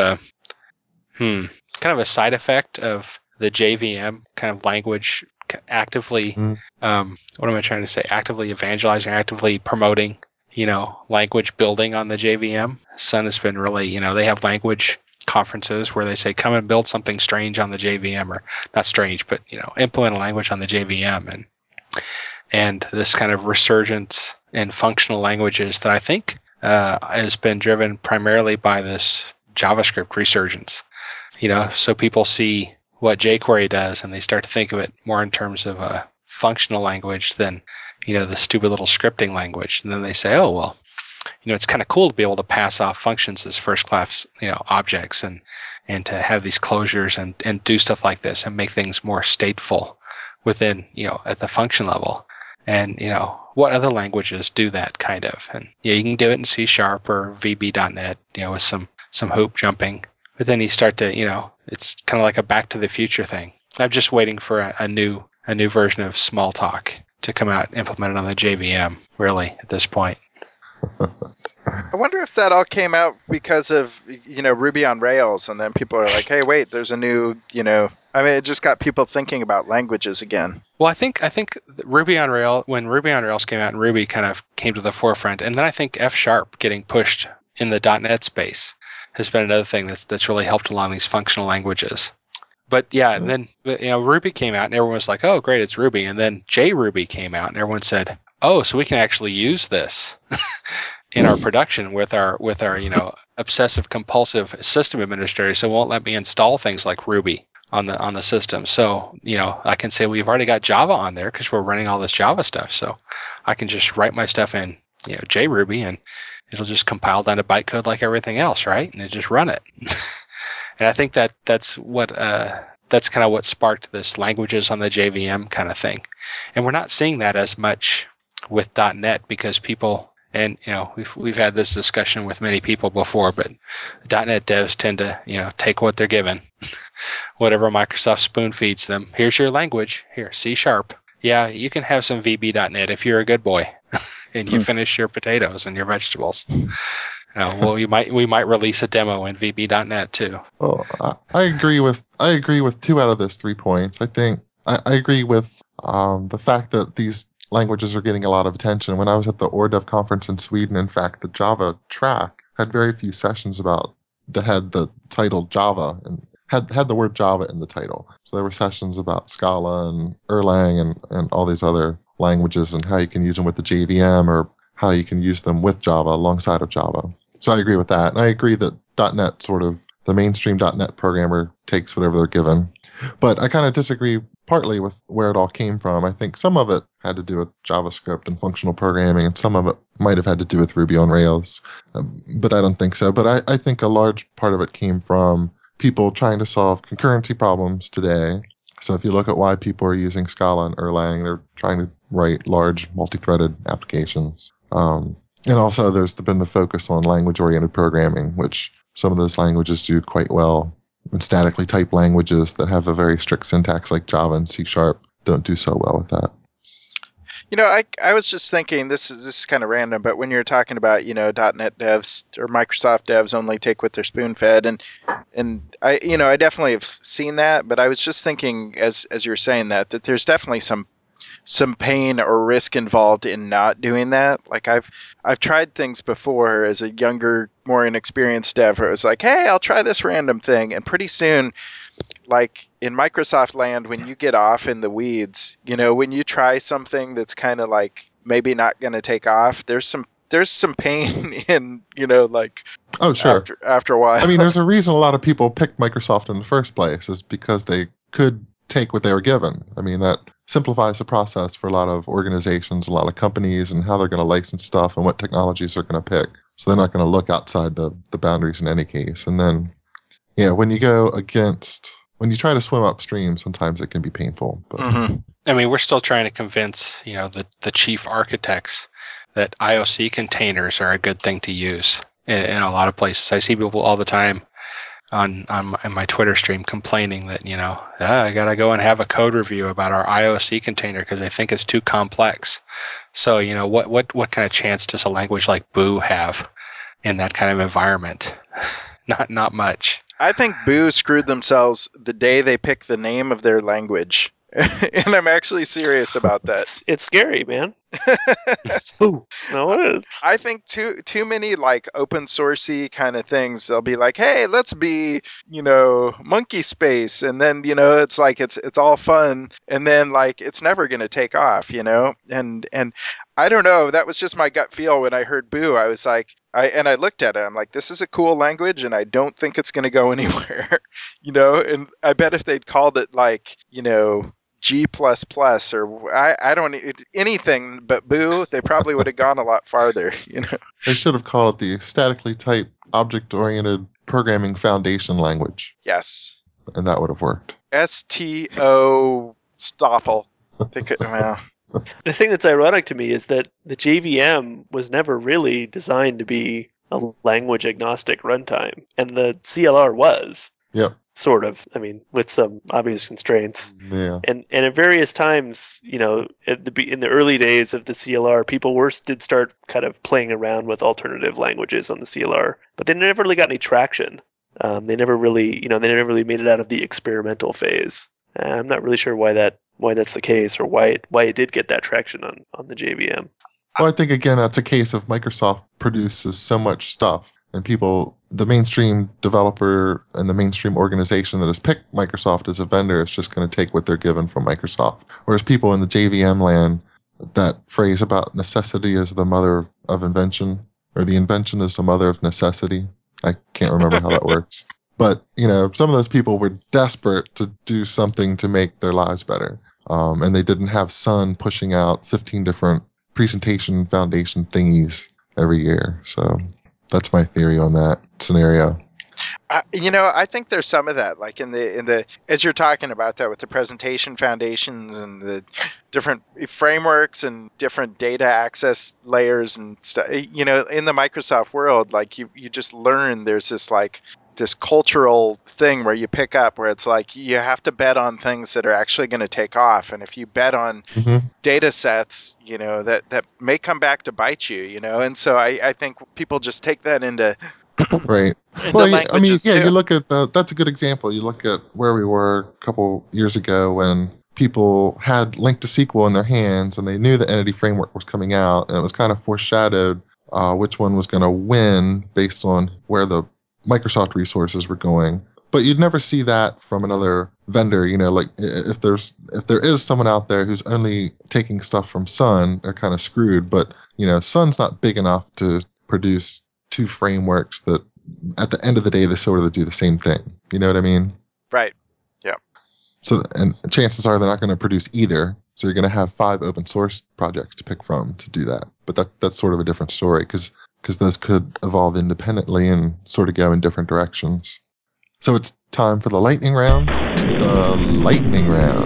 a side effect of the JVM kind of language actively, what am I trying to say? Actively evangelizing, actively promoting, language building on the JVM. Sun has been really, they have language conferences where they say, come and build something strange on the JVM, or not strange, but, implement a language on the JVM. And this kind of resurgence in functional languages that I think has been driven primarily by this JavaScript resurgence. So people see what jQuery does, and they start to think of it more in terms of a functional language than, the stupid little scripting language. And then they say, oh, well, it's kind of cool to be able to pass off functions as first class, objects, and to have these closures and do stuff like this and make things more stateful within, at the function level. And, what other languages do that kind of? And you can do it in C# or VB.NET, with some hoop jumping. But then you start to, it's kind of like a Back to the Future thing. I'm just waiting for a new version of Smalltalk to come out implemented on the JVM, really, at this point. I wonder if that all came out because of, Ruby on Rails, and then people are like, hey, wait, there's a new, it just got people thinking about languages again. Well, I think Ruby on Rails, when Ruby on Rails came out and Ruby kind of came to the forefront, and then I think F# getting pushed in the .NET space has been another thing that's really helped along these functional languages. But yeah, and then Ruby came out and everyone was like, oh, great, it's Ruby. And then JRuby came out and everyone said, oh, so we can actually use this. in our production with our obsessive compulsive system administrator, so it won't let me install things like Ruby on the system. So I can say we've already got Java on there because we're running all this Java stuff. So I can just write my stuff in JRuby and it'll just compile down to bytecode like everything else, right? And it just run it. And I think that's kind of what sparked this languages on the JVM kind of thing. And we're not seeing that as much with .NET because people, and we've had this discussion with many people before, but .NET devs tend to take what they're given, whatever Microsoft spoon feeds them. Here's your language. Here, C#. Yeah, you can have some VB.NET if you're a good boy, and you finish your potatoes and your vegetables. Well, we might release a demo in VB.NET too. Well, I agree with 2 out of those 3 points. I think I agree with the fact that these languages are getting a lot of attention. When I was at the ORDEV conference in Sweden, in fact, the Java track had very few sessions that had the title Java and had the word Java in the title. So there were sessions about Scala and Erlang and all these other languages and how you can use them with the JVM or how you can use them with Java alongside of Java. So I agree with that. And I agree that .NET the mainstream .NET programmer takes whatever they're given. But I kind of disagree partly with where it all came from. I think some of it had to do with JavaScript and functional programming, and some of it might have had to do with Ruby on Rails. But I don't think so. But I think a large part of it came from people trying to solve concurrency problems today. So if you look at why people are using Scala and Erlang, they're trying to write large multi-threaded applications. And also there's been the focus on language-oriented programming, which some of those languages do quite well. And statically typed languages that have a very strict syntax like Java and C# don't do so well with that. I was just thinking, this is kind of random, but when you're talking about, .NET devs or Microsoft devs only take what they're spoon-fed, and I definitely have seen that, but I was just thinking as you're saying that there's definitely some pain or risk involved in not doing that. Like I've tried things before as a younger, more inexperienced dev where it was like, hey, I'll try this random thing, and pretty soon, like in Microsoft land, when you get off in the weeds, when you try something that's kind of like maybe not going to take off, there's some pain in, like, oh sure, after a while. I mean, there's a reason a lot of people picked Microsoft in the first place is because they could take what they were given. I mean, that simplifies the process for a lot of organizations, a lot of companies, and how they're going to license stuff and what technologies they're going to pick. So they're not going to look outside the boundaries in any case. And then, when you try to swim upstream, sometimes it can be painful. But. Mm-hmm. I mean, we're still trying to convince, the chief architects that IOC containers are a good thing to use in a lot of places. I see people all the time on my Twitter stream complaining that, I got to go and have a code review about our IOC container because I think it's too complex. So, what kind of chance does a language like Boo have in that kind of environment? Not much. I think Boo screwed themselves the day they picked the name of their language. And I'm actually serious about that. It's scary, man. Boo. No, it is. I think too many like open sourcey kind of things. They'll be like, "Hey, let's be, monkey space," and then it's like it's all fun, and then like it's never going to take off, And I don't know. That was just my gut feel when I heard Boo. I was like, I looked at it. I'm like, this is a cool language, and I don't think it's going to go anywhere, And I bet if they'd called it like, G++ or I don't anything but Boo, they probably would have gone a lot farther, They should have called it the statically typed object-oriented programming foundation language. Yes. And that would have worked. STO Stoffel. I think well. The thing that's ironic to me is that the JVM was never really designed to be a language agnostic runtime, and the CLR was. Yep. Sort of. I mean, with some obvious constraints. Yeah. And at various times, in the early days of the CLR, people did start kind of playing around with alternative languages on the CLR, but they never really got any traction. They never really made it out of the experimental phase. I'm not really sure why that's the case, or why it did get that traction on the JVM. Well, I think again that's a case of Microsoft produces so much stuff, and the mainstream developer and the mainstream organization that has picked Microsoft as a vendor is just going to take what they're given from Microsoft. Whereas people in the JVM land, that phrase about necessity is the mother of invention, or the invention is the mother of necessity. I can't remember how that works. But, some of those people were desperate to do something to make their lives better. And they didn't have Sun pushing out 15 different presentation foundation thingies every year. So that's my theory on that scenario. I think there's some of that, like in the as you're talking about that with the presentation foundations and the different frameworks and different data access layers and stuff. In the Microsoft world, like you just learn there's this cultural thing where you pick up where it's like you have to bet on things that are actually going to take off, and if you bet on data sets, that may come back to bite you, and so I think people just take that into right. well, you look at that's a good example. You look at where we were a couple years ago when people had Link to SQL in their hands and they knew the Entity Framework was coming out, and it was kind of foreshadowed which one was going to win based on where the Microsoft resources were going. But you'd never see that from another vendor. Like if there is someone out there who's only taking stuff from Sun, they're kind of screwed. But Sun's not big enough to produce two frameworks that at the end of the day they sort of do the same thing. You know what I mean? Right. Yeah. So, and chances are they're not going to produce either. So you're going to have 5 open source projects to pick from to do that. But that's sort of a different story because those could evolve independently and sort of go in different directions. So it's time for the lightning round. The lightning round.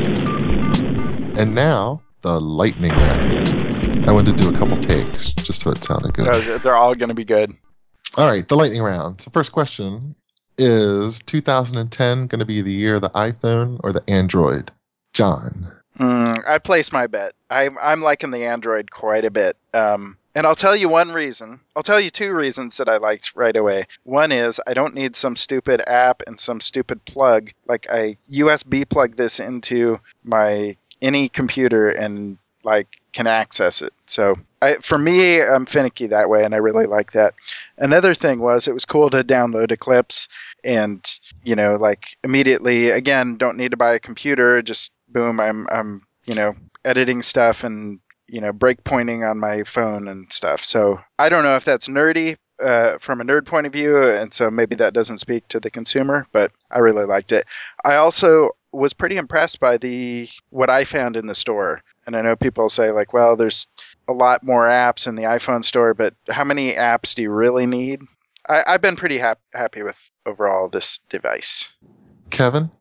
And now, the lightning round. I wanted to do a couple takes just so it sounded good. They're all going to be good. All right, the lightning round. So first question is 2010 going to be the year of the iPhone or the Android? John. I place my bet. I'm liking the Android quite a bit. And I'll tell you one reason. I'll tell you 2 reasons that I liked right away. One is I don't need some stupid app and some stupid plug. Like I USB plug this into any computer and can access it. So for me, I'm finicky that way, and I really like that. Another thing was it was cool to download Eclipse and immediately, again, don't need to buy a computer. Just boom, I'm editing stuff and break pointing on my phone and stuff. So I don't know if that's nerdy from a nerd point of view, and so maybe that doesn't speak to the consumer, but I really liked it. I also was pretty impressed by what I found in the store. And I know people say well, there's a lot more apps in the iPhone store, but how many apps do you really need? I've been pretty happy with overall this device. Kevin?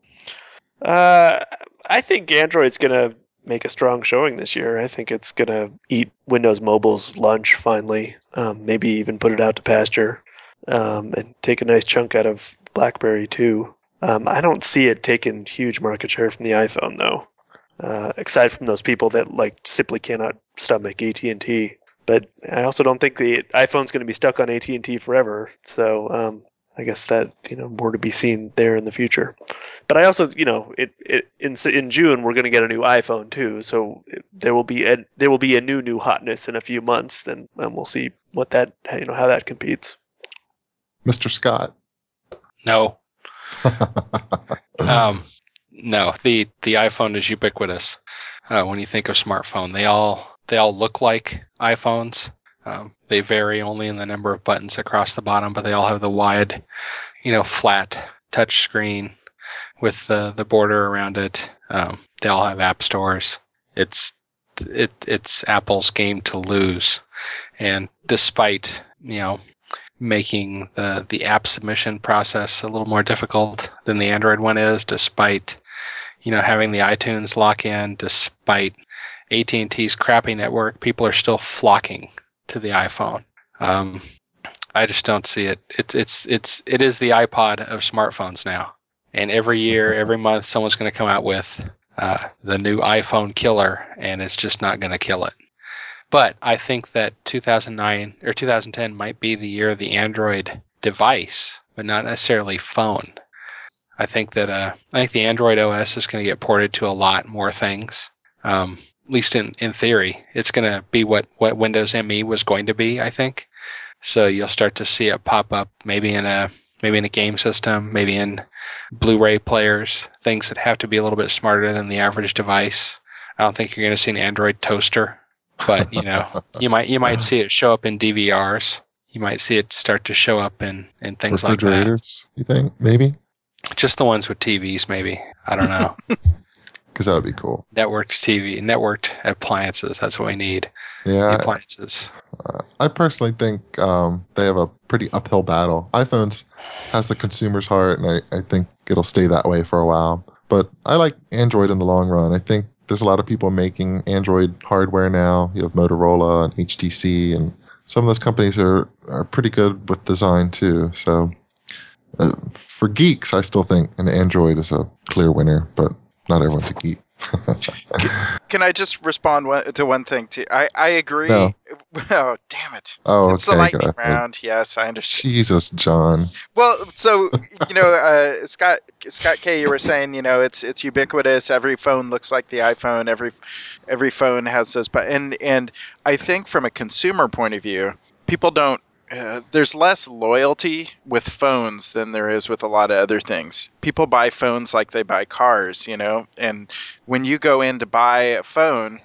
I think Android's going to make a strong showing this year. I think it's going to eat Windows Mobile's lunch finally, maybe even put it out to pasture, and take a nice chunk out of BlackBerry too. I don't see it taking huge market share from the iPhone though, aside from those people that simply cannot stomach AT&T. But I also don't think the iPhone's going to be stuck on AT&T forever. So I guess that more to be seen there in the future. But I also in June we're going to get a new iPhone too. So there will be a new hotness in a few months. Then we'll see what that how that competes. Mr. Scott. No. No. The iPhone is ubiquitous. When you think of smartphone, they all look like iPhones. They vary only in the number of buttons across the bottom, but they all have the wide, flat touch screen with the border around it. They all have app stores. It's Apple's game to lose, and despite making the app submission process a little more difficult than the Android one is, despite having the iTunes lock-in, despite AT&T's crappy network, people are still flocking to the iPhone. I just don't see it. It is the iPod of smartphones now, and every year, every month, someone's going to come out with the new iPhone killer, and it's just not going to kill it. But I think that 2009 or 2010 might be the year of the Android device, but not necessarily phone. I think the Android OS is going to get ported to a lot more things. At least in theory, it's going to be what Windows ME was going to be, I think. So you'll start to see it pop up maybe in a game system, maybe in Blu-ray players, things that have to be a little bit smarter than the average device. I don't think you're going to see an Android toaster But you might see it show up in DVRs. You might see it start to show up in things like that. Refrigerators, you think? Maybe? Just the ones with TVs, maybe. I don't know. Because that would be cool. Networked appliances. That's what we need. Yeah. The appliances. I personally think they have a pretty uphill battle. iPhones has the consumer's heart, and I think it'll stay that way for a while. But I like Android in the long run. I think there's a lot of people making Android hardware now. You have Motorola and HTC, and some of those companies are pretty good with design too. So for geeks, I still think an Android is a clear winner, but not everyone's a geek. Can I just respond to one thing too? I agree. No. Oh, damn it. Oh, It's okay, the lightning go ahead. round. Yes, I understand. Jesus, John. Well, so Scott K, you were saying, it's ubiquitous. Every phone looks like the iPhone. Every phone has those. And I think from a consumer point of view, people don't. There's less loyalty with phones than there is with a lot of other things. People buy phones like they buy cars, And when you go in to buy a phone,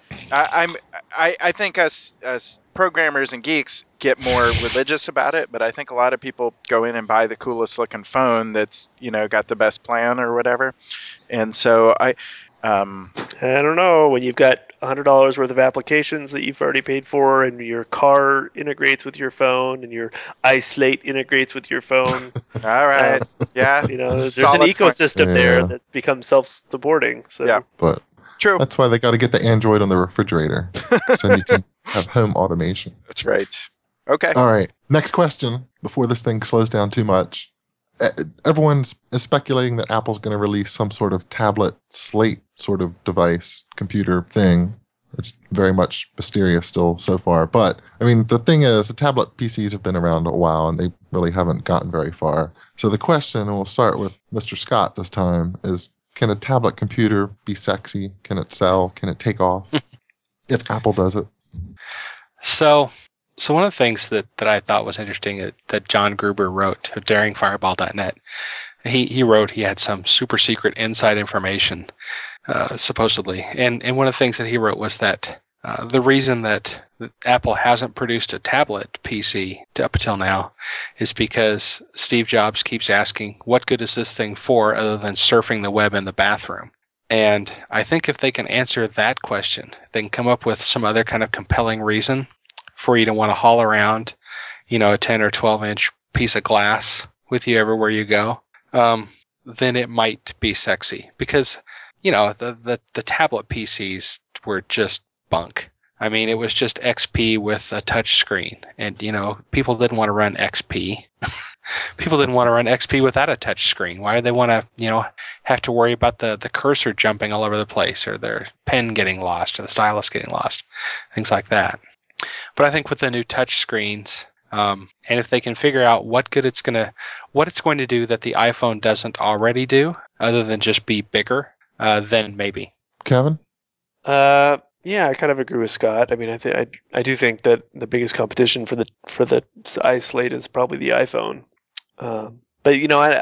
I think us programmers and geeks get more religious about it, but I think a lot of people go in and buy the coolest looking phone that's got the best plan or whatever. And so I don't know, when you've got $100 worth of applications that you've already paid for, and your car integrates with your phone, and your iSlate integrates with your phone. All right, yeah, there's Solid an point. ecosystem there Yeah. that becomes self-supporting. So Yeah. But True. that's why they got to get the Android on the refrigerator. So then you can have home automation. That's right. Okay. All right. Next question before this thing slows down too much. Everyone is speculating that Apple's going to release some sort of tablet slate sort of device, computer thing. It's very much mysterious still so far. But, I mean, the thing is, the tablet PCs have been around a while, and they really haven't gotten very far. So the question, and we'll start with Mr. Scott this time, is can a tablet computer be sexy? Can it sell? Can it take off? If Apple does it. So one of the things that I thought was interesting that John Gruber wrote of DaringFireball.net, he wrote he had some super secret inside information, supposedly. And one of the things that he wrote was that the reason that Apple hasn't produced a tablet PC up until now is because Steve Jobs keeps asking, what good is this thing for other than surfing the web in the bathroom? And I think if they can answer that question, they can come up with some other kind of compelling reason for you to want to haul around, a 10 or 12-inch piece of glass with you everywhere you go, then it might be sexy. Because, the tablet PCs were just bunk. I mean, it was just XP with a touch screen. And, people didn't want to run XP. People didn't want to run XP without a touch screen. Why do they want to, have to worry about the cursor jumping all over the place, or their pen getting lost, or the stylus getting lost, things like that. But I think with the new touch screens, and if they can figure out what it's going to do that the iPhone doesn't already do, other than just be bigger, then maybe. Kevin? Yeah, I kind of agree with Scott. I mean, I do think that the biggest competition for the iSlate is probably the iPhone. But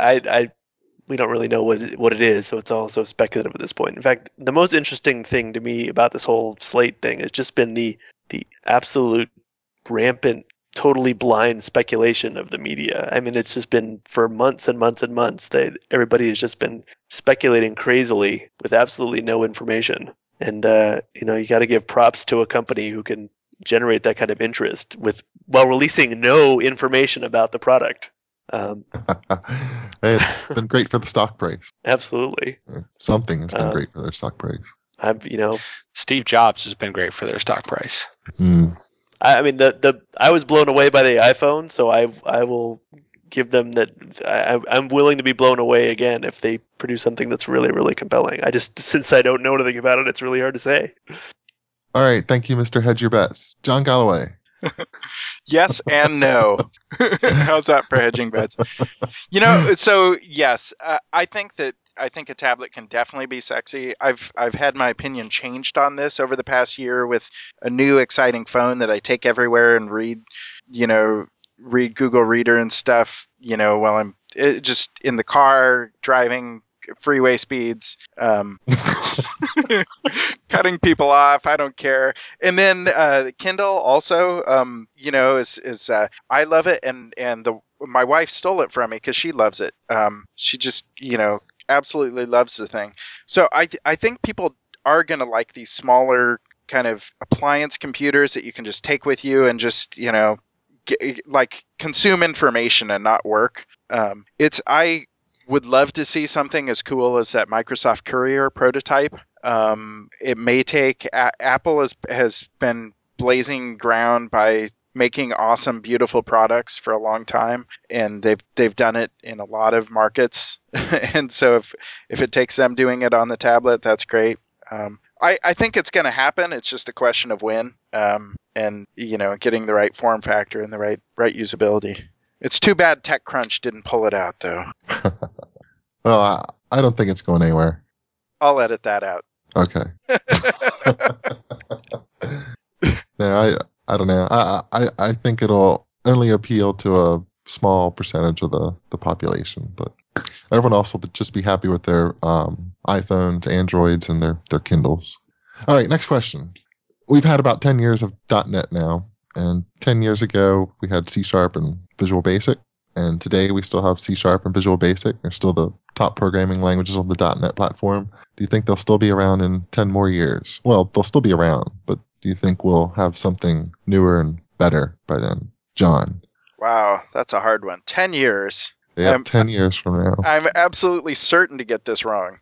we don't really know what it is, so it's all so speculative at this point. In fact, the most interesting thing to me about this whole slate thing has just been the absolute rampant, totally blind speculation of the media. I mean, it's just been for months and months and months that everybody has just been speculating crazily with absolutely no information. And you got to give props to a company who can generate that kind of interest while releasing no information about the product. It's been great for the stock price. Absolutely. Something has been great for their stock price. Steve Jobs has been great for their stock price. I mean, I was blown away by the iPhone, so I will give them that. I'm willing to be blown away again if they produce something that's really, really compelling. Since I don't know anything about it, it's really hard to say. All right, thank you, Mr. Hedge Your Bets. John Galloway. Yes and no. How's that for hedging bets? So yes, I think a tablet can definitely be sexy. I've had my opinion changed on this over the past year with a new exciting phone that I take everywhere and read Google Reader and stuff, while I'm just in the car driving freeway speeds, cutting people off. I don't care. And then Kindle also, is I love it, and my wife stole it from me because she loves it. She just absolutely loves the thing. So I think people are going to like these smaller kind of appliance computers that you can just take with you and just like consume information and not work. I would love to see something as cool as that Microsoft Courier prototype. It may take Apple has been blazing ground by making awesome, beautiful products for a long time, and they've done it in a lot of markets. And so if it takes them doing it on the tablet, that's great. I think it's going to happen. It's just a question of when, and getting the right form factor and the right usability. It's too bad TechCrunch didn't pull it out, though. Well, I don't think it's going anywhere. I'll edit that out. Okay. No, I don't know. I think it'll only appeal to a small percentage of the population, but everyone else will just be happy with their iPhones, Androids, and their Kindles. All right, next question. We've had about 10 years of .NET now, and 10 years ago we had C# and Visual Basic, and today we still have C# and Visual Basic. They're still the top programming languages on the .NET platform. Do you think they'll still be around in 10 more years? Well, they'll still be around, but do you think we'll have something newer and better by then? John. Wow, that's a hard one. 10 years. Yeah, 10 years from now. I'm absolutely certain to get this wrong.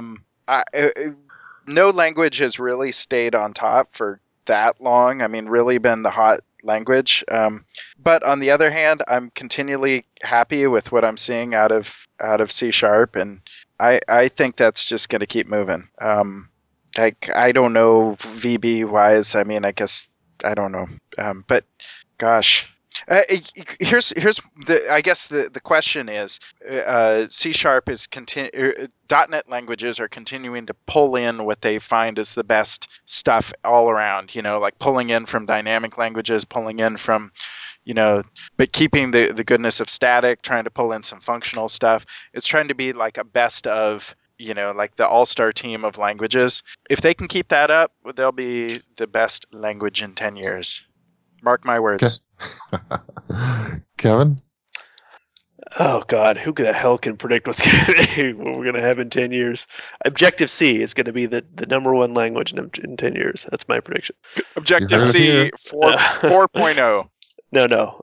No language has really stayed on top for that long. I mean, really been the hot language. But on the other hand, I'm continually happy with what I'm seeing out of C#, and I think that's just going to keep moving. I don't know VB wise. I mean, I guess I don't know. But gosh. Here's the question is C# is .NET languages are continuing to pull in what they find is the best stuff all around, like pulling in from dynamic languages, pulling in from but keeping the goodness of static, trying to pull in some functional stuff. It's trying to be like a best of like the all-star team of languages. If they can keep that up, they'll be the best language in 10 years. Mark my words. Kevin? Oh God, who the hell can predict what we're going to have in 10 years? Objective C is going to be the number one language in 10 years. That's my prediction. Objective C 4.0. No.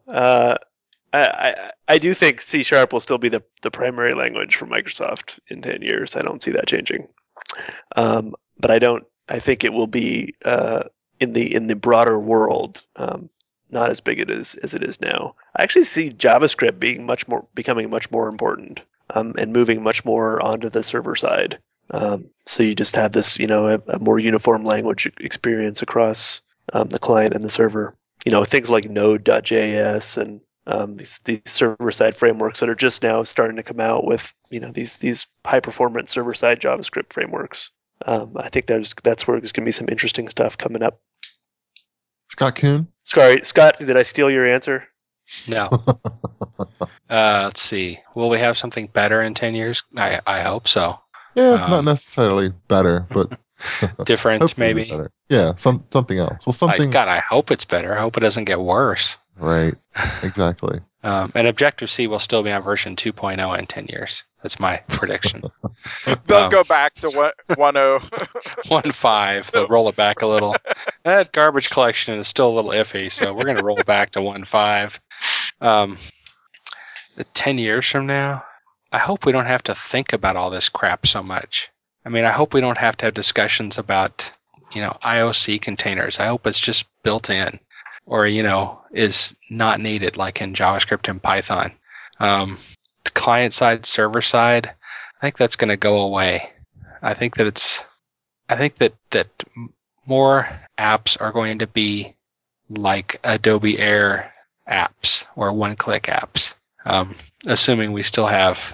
I do think C# will still be the primary language for Microsoft in 10 years. I don't see that changing. But I think it will be in the broader world, not as big as it is now. I actually see JavaScript becoming much more important, and moving much more onto the server side. So you just have this, a more uniform language experience across the client and the server. Things like Node.js and these server-side frameworks that are just now starting to come out with, these high-performance server-side JavaScript frameworks. I think that's where there's going to be some interesting stuff coming up. Scott Kuhn? Sorry, Scott, did I steal your answer? No. Let's see. Will we have something better in 10 years? I hope so. Yeah, not necessarily better, but different, maybe. Better. Yeah, something else. Well, something. God, I hope it's better. I hope it doesn't get worse. Right. Exactly. And Objective C will still be on version 2.0 in 10 years. That's my prediction. They'll go back to 1.0. 1.5. They'll roll it back a little. That garbage collection is still a little iffy, so we're going to roll it back to 1.5. 10 years from now, I hope we don't have to think about all this crap so much. I mean, I hope we don't have to have discussions about, IOC containers. I hope it's just built in, or, is not needed, like in JavaScript and Python. The client side, server side, I think that's going to go away. I think that more apps are going to be like Adobe Air apps or one-click apps, assuming we still have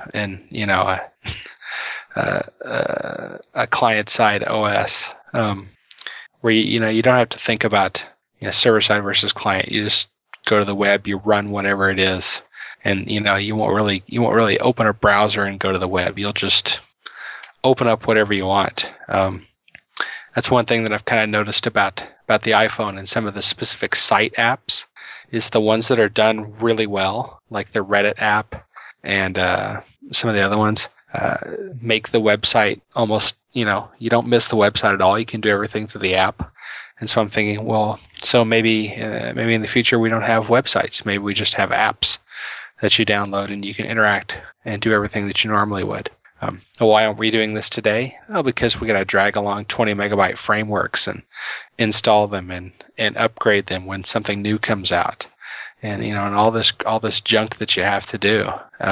a client-side OS, where you don't have to think about server-side versus client. You just go to the web, you run whatever it is, and you won't really open a browser and go to the web. You'll just open up whatever you want. That's one thing that I've kind of noticed about the iPhone and some of the specific site apps is the ones that are done really well, like the Reddit app and some of the other ones, make the website almost, you don't miss the website at all. You can do everything through the app. And so I'm thinking, well, so maybe in the future we don't have websites. Maybe we just have apps that you download and you can interact and do everything that you normally would. Why aren't we doing this today? Oh, because we got to drag along 20 megabyte frameworks and install them and upgrade them when something new comes out, and and all this junk that you have to do.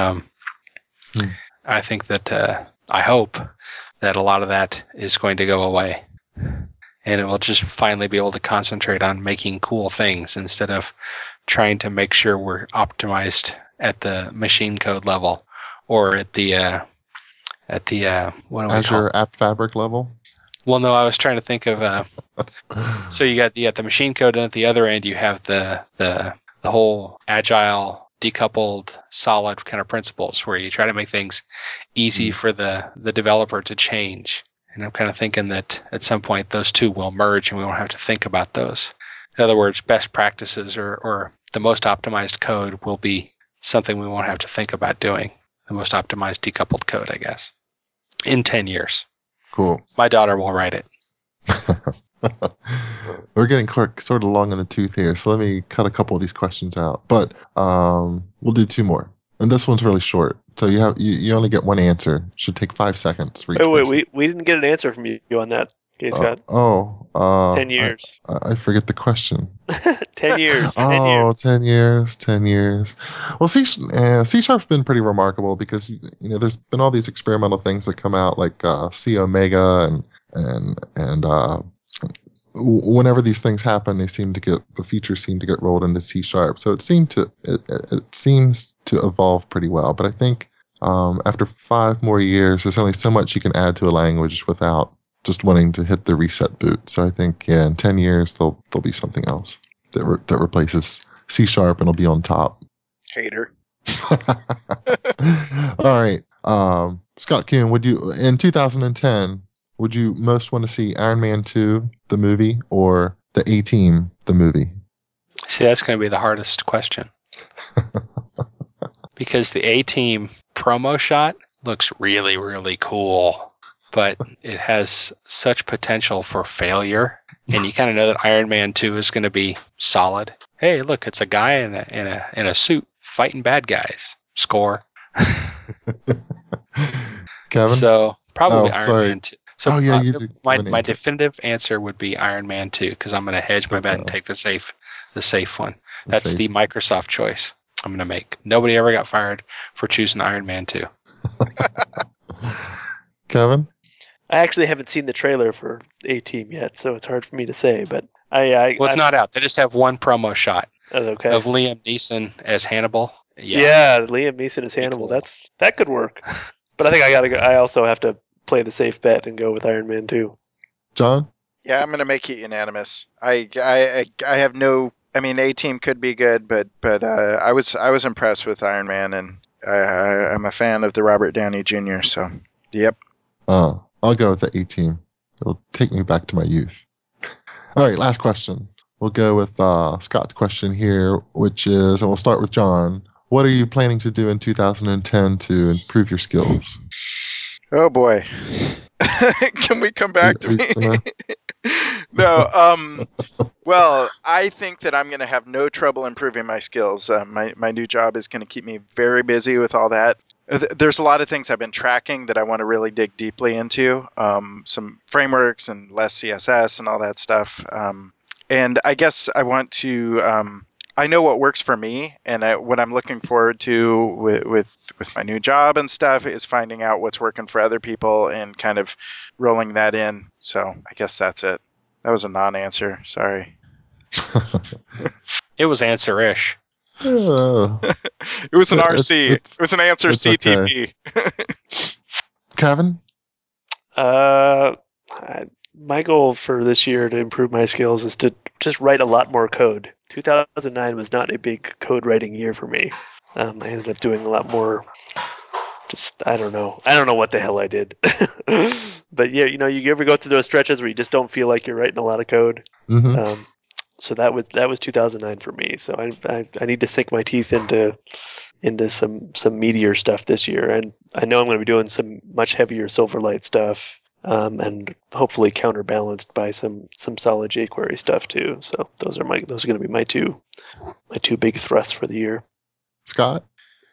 I think that I hope that a lot of that is going to go away, and it will just finally be able to concentrate on making cool things instead of trying to make sure we're optimized at the machine code level or at the what do we call Azure it? App Fabric level. Well, no, I was trying to think of. So you got the machine code, and at the other end you have the whole agile, decoupled, solid kind of principles where you try to make things easy for the developer to change. And I'm kind of thinking that at some point those two will merge, and we won't have to think about those. In other words, best practices or the most optimized code will be something we won't have to think about doing. The most optimized decoupled code, I guess. In 10 years. Cool. My daughter will write it. We're getting sort of long in the tooth here, so let me cut a couple of these questions out. But we'll do two more, and this one's really short. So you only get one answer. Should take 5 seconds for each person. We didn't get an answer from you on that, K. Scott. 10 years. I forget the question. 10 years. 10 Oh, years. 10 years. 10 years. Well, C Sharp's been pretty remarkable because there's been all these experimental things that come out like C Omega and whenever these things happen, the features seem to get rolled into C Sharp. So it seems to evolve pretty well. But I think after 5 more years, there's only so much you can add to a language without just wanting to hit the reset boot. So I think in 10 years there'll be something else that replaces C Sharp and it'll be on top. Hater. All right, Scott Kuhn, would you in 2010? Would you most want to see Iron Man 2, the movie, or the A-Team, the movie? See, that's going to be the hardest question. Because the A-Team promo shot looks really, really cool, but it has such potential for failure. And you kind of know that Iron Man 2 is going to be solid. Hey, look, it's a guy in a suit fighting bad guys. Score. Kevin? So probably Iron Man 2. So you did my definitive answer would be Iron Man 2 because I'm going to hedge my bet and take the safe one. That's the Microsoft choice I'm going to make. Nobody ever got fired for choosing Iron Man 2. Kevin? I actually haven't seen the trailer for A-Team yet, so it's hard for me to say. But it's not out. They just have one promo shot of Liam Neeson as Hannibal. Yeah, Liam Neeson as Hannibal. Cool. That could work. But I think I also have to play the safe bet and go with Iron Man 2. John? Yeah, I'm going to make it unanimous. I have no. I mean, A-Team could be good, but I was impressed with Iron Man, and I'm a fan of the Robert Downey Jr. So, yep. I'll go with the A-Team. It'll take me back to my youth. All right, last question. We'll go with Scott's question here, which is, and we'll start with John. What are you planning to do in 2010 to improve your skills? Oh boy. Can we come back to me? No. Well, I think that I'm going to have no trouble improving my skills. My new job is going to keep me very busy with all that. There's a lot of things I've been tracking that I want to really dig deeply into. Some frameworks and less CSS and all that stuff. And I guess I want to. I know what works for me, and what I'm looking forward to with my new job and stuff is finding out what's working for other people and kind of rolling that in. So I guess that's it. That was a non-answer. Sorry. It was answer-ish. It was an RC. It was an answer CTP. Okay. Kevin? My goal for this year to improve my skills is to just write a lot more code. 2009 was not a big code writing year for me. I ended up doing a lot more just I don't know. I don't know what the hell I did. But yeah, you ever go through those stretches where you just don't feel like you're writing a lot of code? Mm-hmm. So that was 2009 for me. So I need to sink my teeth into some meatier stuff this year, and I know I'm going to be doing some much heavier Silverlight stuff, and hopefully counterbalanced by some solid jQuery stuff too. So those are going to be my two big thrusts for the year. Scott?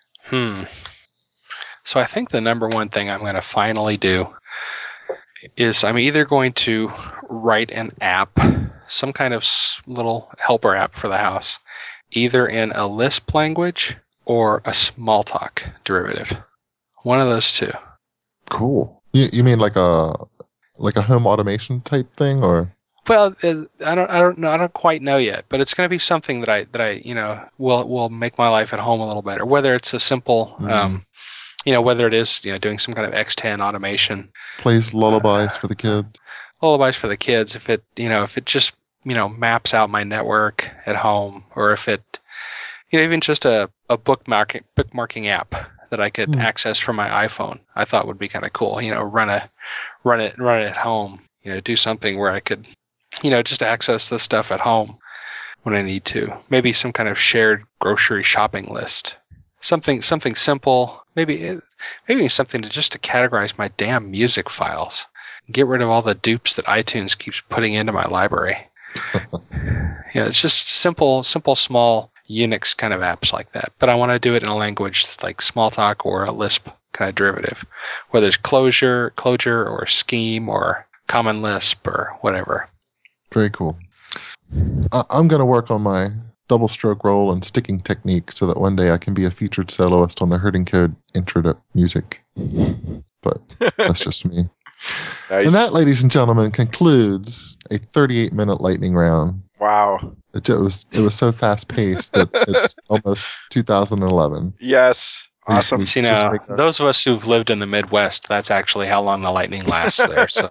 So I think the number one thing I'm going to finally do is I'm either going to write an app, some kind of little helper app for the house, either in a Lisp language or a Smalltalk derivative. One of those two. Cool. You mean like a home automation type thing, or? Well, I don't know. I don't quite know yet, but it's going to be something that I will make my life at home a little better. Whether it's a simple, whether it is doing some kind of X10 automation, Plays lullabies for the kids. lullabies for the kids. If it just maps out my network at home, or if it even just a bookmarking app that I could access from my iPhone, I thought would be kind of cool. Run it at home. Do something where I could just access this stuff at home when I need to. Maybe some kind of shared grocery shopping list. Something simple. Maybe something to categorize my damn music files. Get rid of all the dupes that iTunes keeps putting into my library. It's just simple, small Unix kind of apps like that. But I want to do it in a language like Smalltalk or a Lisp kind of derivative, whether it's Clojure or Scheme or Common Lisp or whatever. Very cool. I'm going to work on my double stroke roll and sticking technique so that one day I can be a featured soloist on the Herding Code intro to music. But that's just me. Nice. And that, ladies and gentlemen, concludes a 38-minute lightning round. Wow. It was so fast paced that it's almost 2011. Yes. Awesome. See, now, those of us who've lived in the Midwest, that's actually how long the lightning lasts there. So.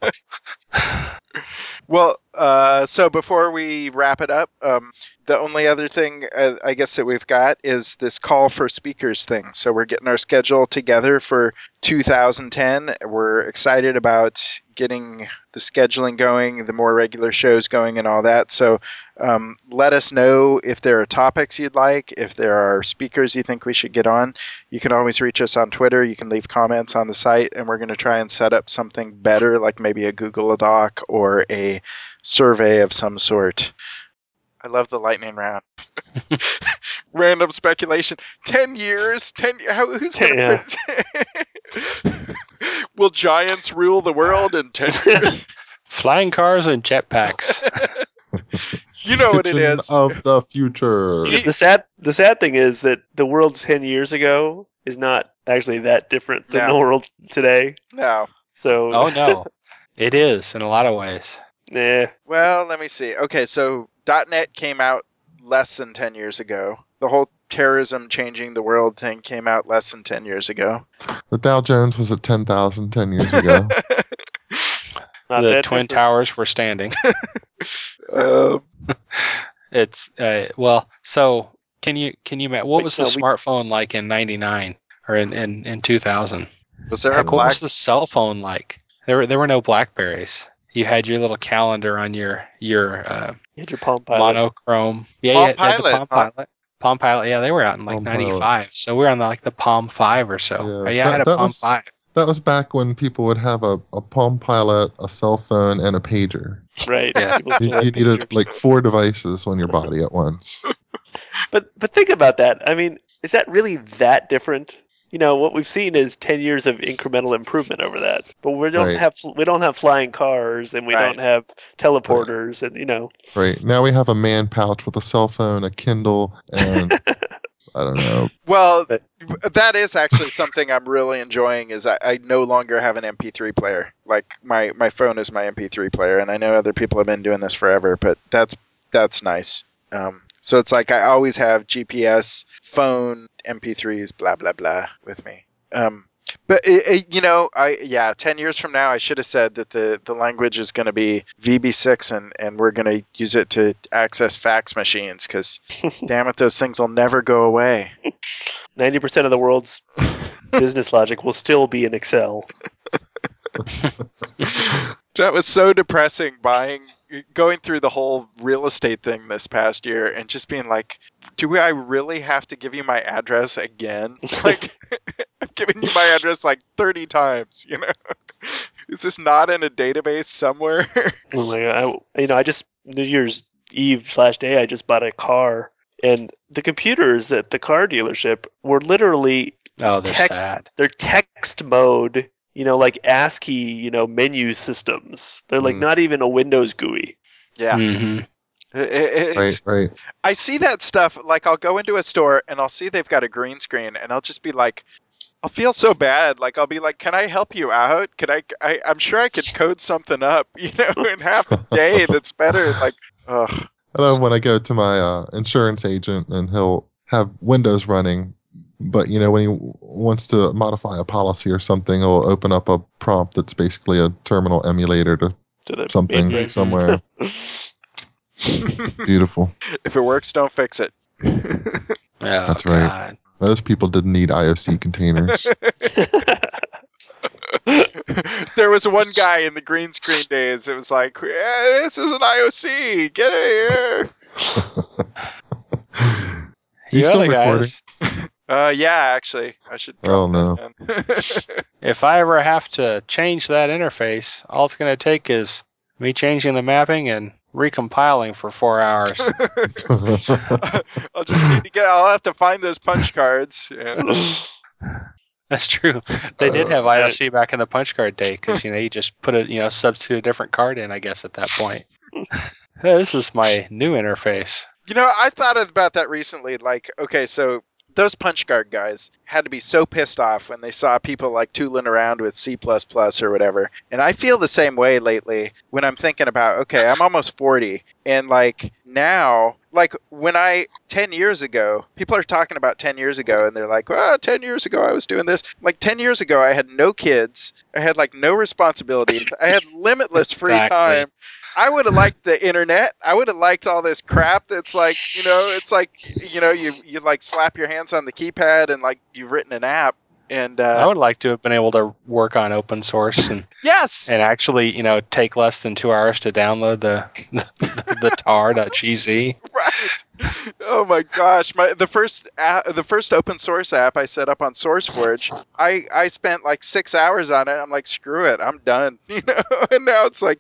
Well, so before we wrap it up, the only other thing I guess that we've got is this call for speakers thing. So we're getting our schedule together for 2010. We're excited about getting the scheduling going, the more regular shows going and all that. So let us know if there are topics you'd like, if there are speakers you think we should get on. You can always reach us on Twitter. You can leave comments on the site, and we're going to try and set up something better, like maybe a Google Doc or a survey of some sort. I love the lightning round. Random speculation. 10 years? Who's going to... Will giants rule the world in 10 years? Flying cars and jetpacks. You know what it is. Of the future. The sad thing is that the world 10 years ago is not actually that different than the world today. No. So. Oh no, it is in a lot of ways. Yeah. Well, let me see. Okay, so .NET came out less than 10 years ago. The whole terrorism changing the world thing came out less than 10 years ago. The Dow Jones was at 10,000 10 years ago. The Twin Towers were standing. It's well. So can you? What was the smartphone like in '99 or in 2000? Was there What was the cell phone like? There were no Blackberries. You had your little calendar on your Palm Pilot. monochrome. Yeah, Palm Pilot, had the Palm Pilot. Palm Pilot. Yeah, they were out in like '95. So we were on the Palm 5 or so. Yeah, I had a Palm 5. That was back when people would have a Palm Pilot, a cell phone, and a pager. Right. Yes. You needed like 4 devices on your body at once. But think about that. I mean, is that really that different? What we've seen is 10 years of incremental improvement over that. But we don't have flying cars, and we don't have teleporters, and Right. Now we have a man pouch with a cell phone, a Kindle, and I don't know. Well, that is actually something I'm really enjoying is I no longer have an MP3 player. Like my phone is my MP3 player, and I know other people have been doing this forever, but that's nice. So it's like I always have GPS, phone, MP3s, blah, blah, blah with me. But, 10 years from now, I should have said that the language is going to be VB6 and we're going to use it to access fax machines because, damn it, those things will never go away. 90% of the world's business logic will still be in Excel. That was so depressing going through the whole real estate thing this past year and just being like, do I really have to give you my address again? Like, I've given you my address like 30 times, you know? Is this not in a database somewhere? Oh my God. I just, New Year's Eve/day, I just bought a car, and the computers at the car dealership were literally Oh, they're sad. they're text mode, like ASCII, menu systems. They're like not even a Windows GUI. Yeah. Mm-hmm. Right. I see that stuff, like I'll go into a store and I'll see they've got a green screen and I'll just be like, I'll feel so bad. Like I'll be like, can I help you out? I'm sure I could code something up, in half a day that's better. Like, ugh. I love when I go to my insurance agent and he'll have Windows running, but when he wants to modify a policy or something, he'll open up a prompt that's basically a terminal emulator to something mainframe. somewhere. Beautiful. If it works, don't fix it. That's right. God. Those people didn't need IOC containers. There was one guy in the green screen days. It was like, yeah, this is an IOC. Get it here. You still recording? Yeah, actually, I should. Oh no. If I ever have to change that interface, all it's going to take is me changing the mapping and recompiling for 4 hours. I'll just need to I'll have to find those punch cards. That's true. They did have IOC back in the punch card day because you just put a substitute a different card in. I guess at that point. Hey, this is my new interface. I thought about that recently. Like, okay, so those punch card guys had to be so pissed off when they saw people like tooling around with C++ or whatever. And I feel the same way lately when I'm thinking about, okay, I'm almost 40. And like now, like 10 years ago, people are talking about 10 years ago and they're like, 10 years ago I was doing this. Like 10 years ago, I had no kids. I had like no responsibilities. I had limitless free time. I would have liked the internet. I would have liked all this crap that's like, it's like, you like slap your hands on the keypad and like you've written an app. And I would like to have been able to work on open source and yes, and actually, take less than 2 hours to download the tar.gz. Right. Oh my gosh, the first open source app I set up on SourceForge, I spent like 6 hours on it. I'm like, screw it, I'm done. And now it's like,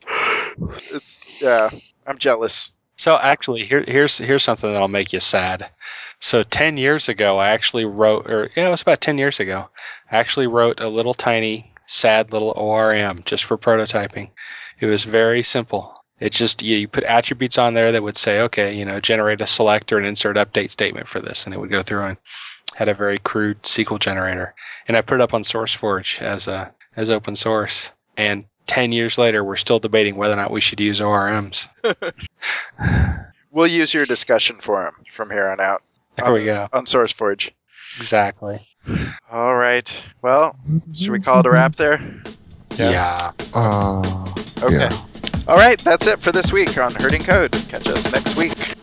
I'm jealous. So actually, here's something that'll make you sad. So 10 years ago, I actually wrote, it was about 10 years ago, I actually wrote a little tiny, sad little ORM just for prototyping. It was very simple. It just, you put attributes on there that would say, okay, generate a select or an insert update statement for this, and it would go through and had a very crude SQL generator. And I put it up on SourceForge as open source. And 10 years later, we're still debating whether or not we should use ORMs. We'll use your discussion forum from here on out. There we go. On SourceForge. Exactly. All right. Well, should we call it a wrap there? Yes. Okay. Yeah. All right. That's it for this week on Herding Code. Catch us next week.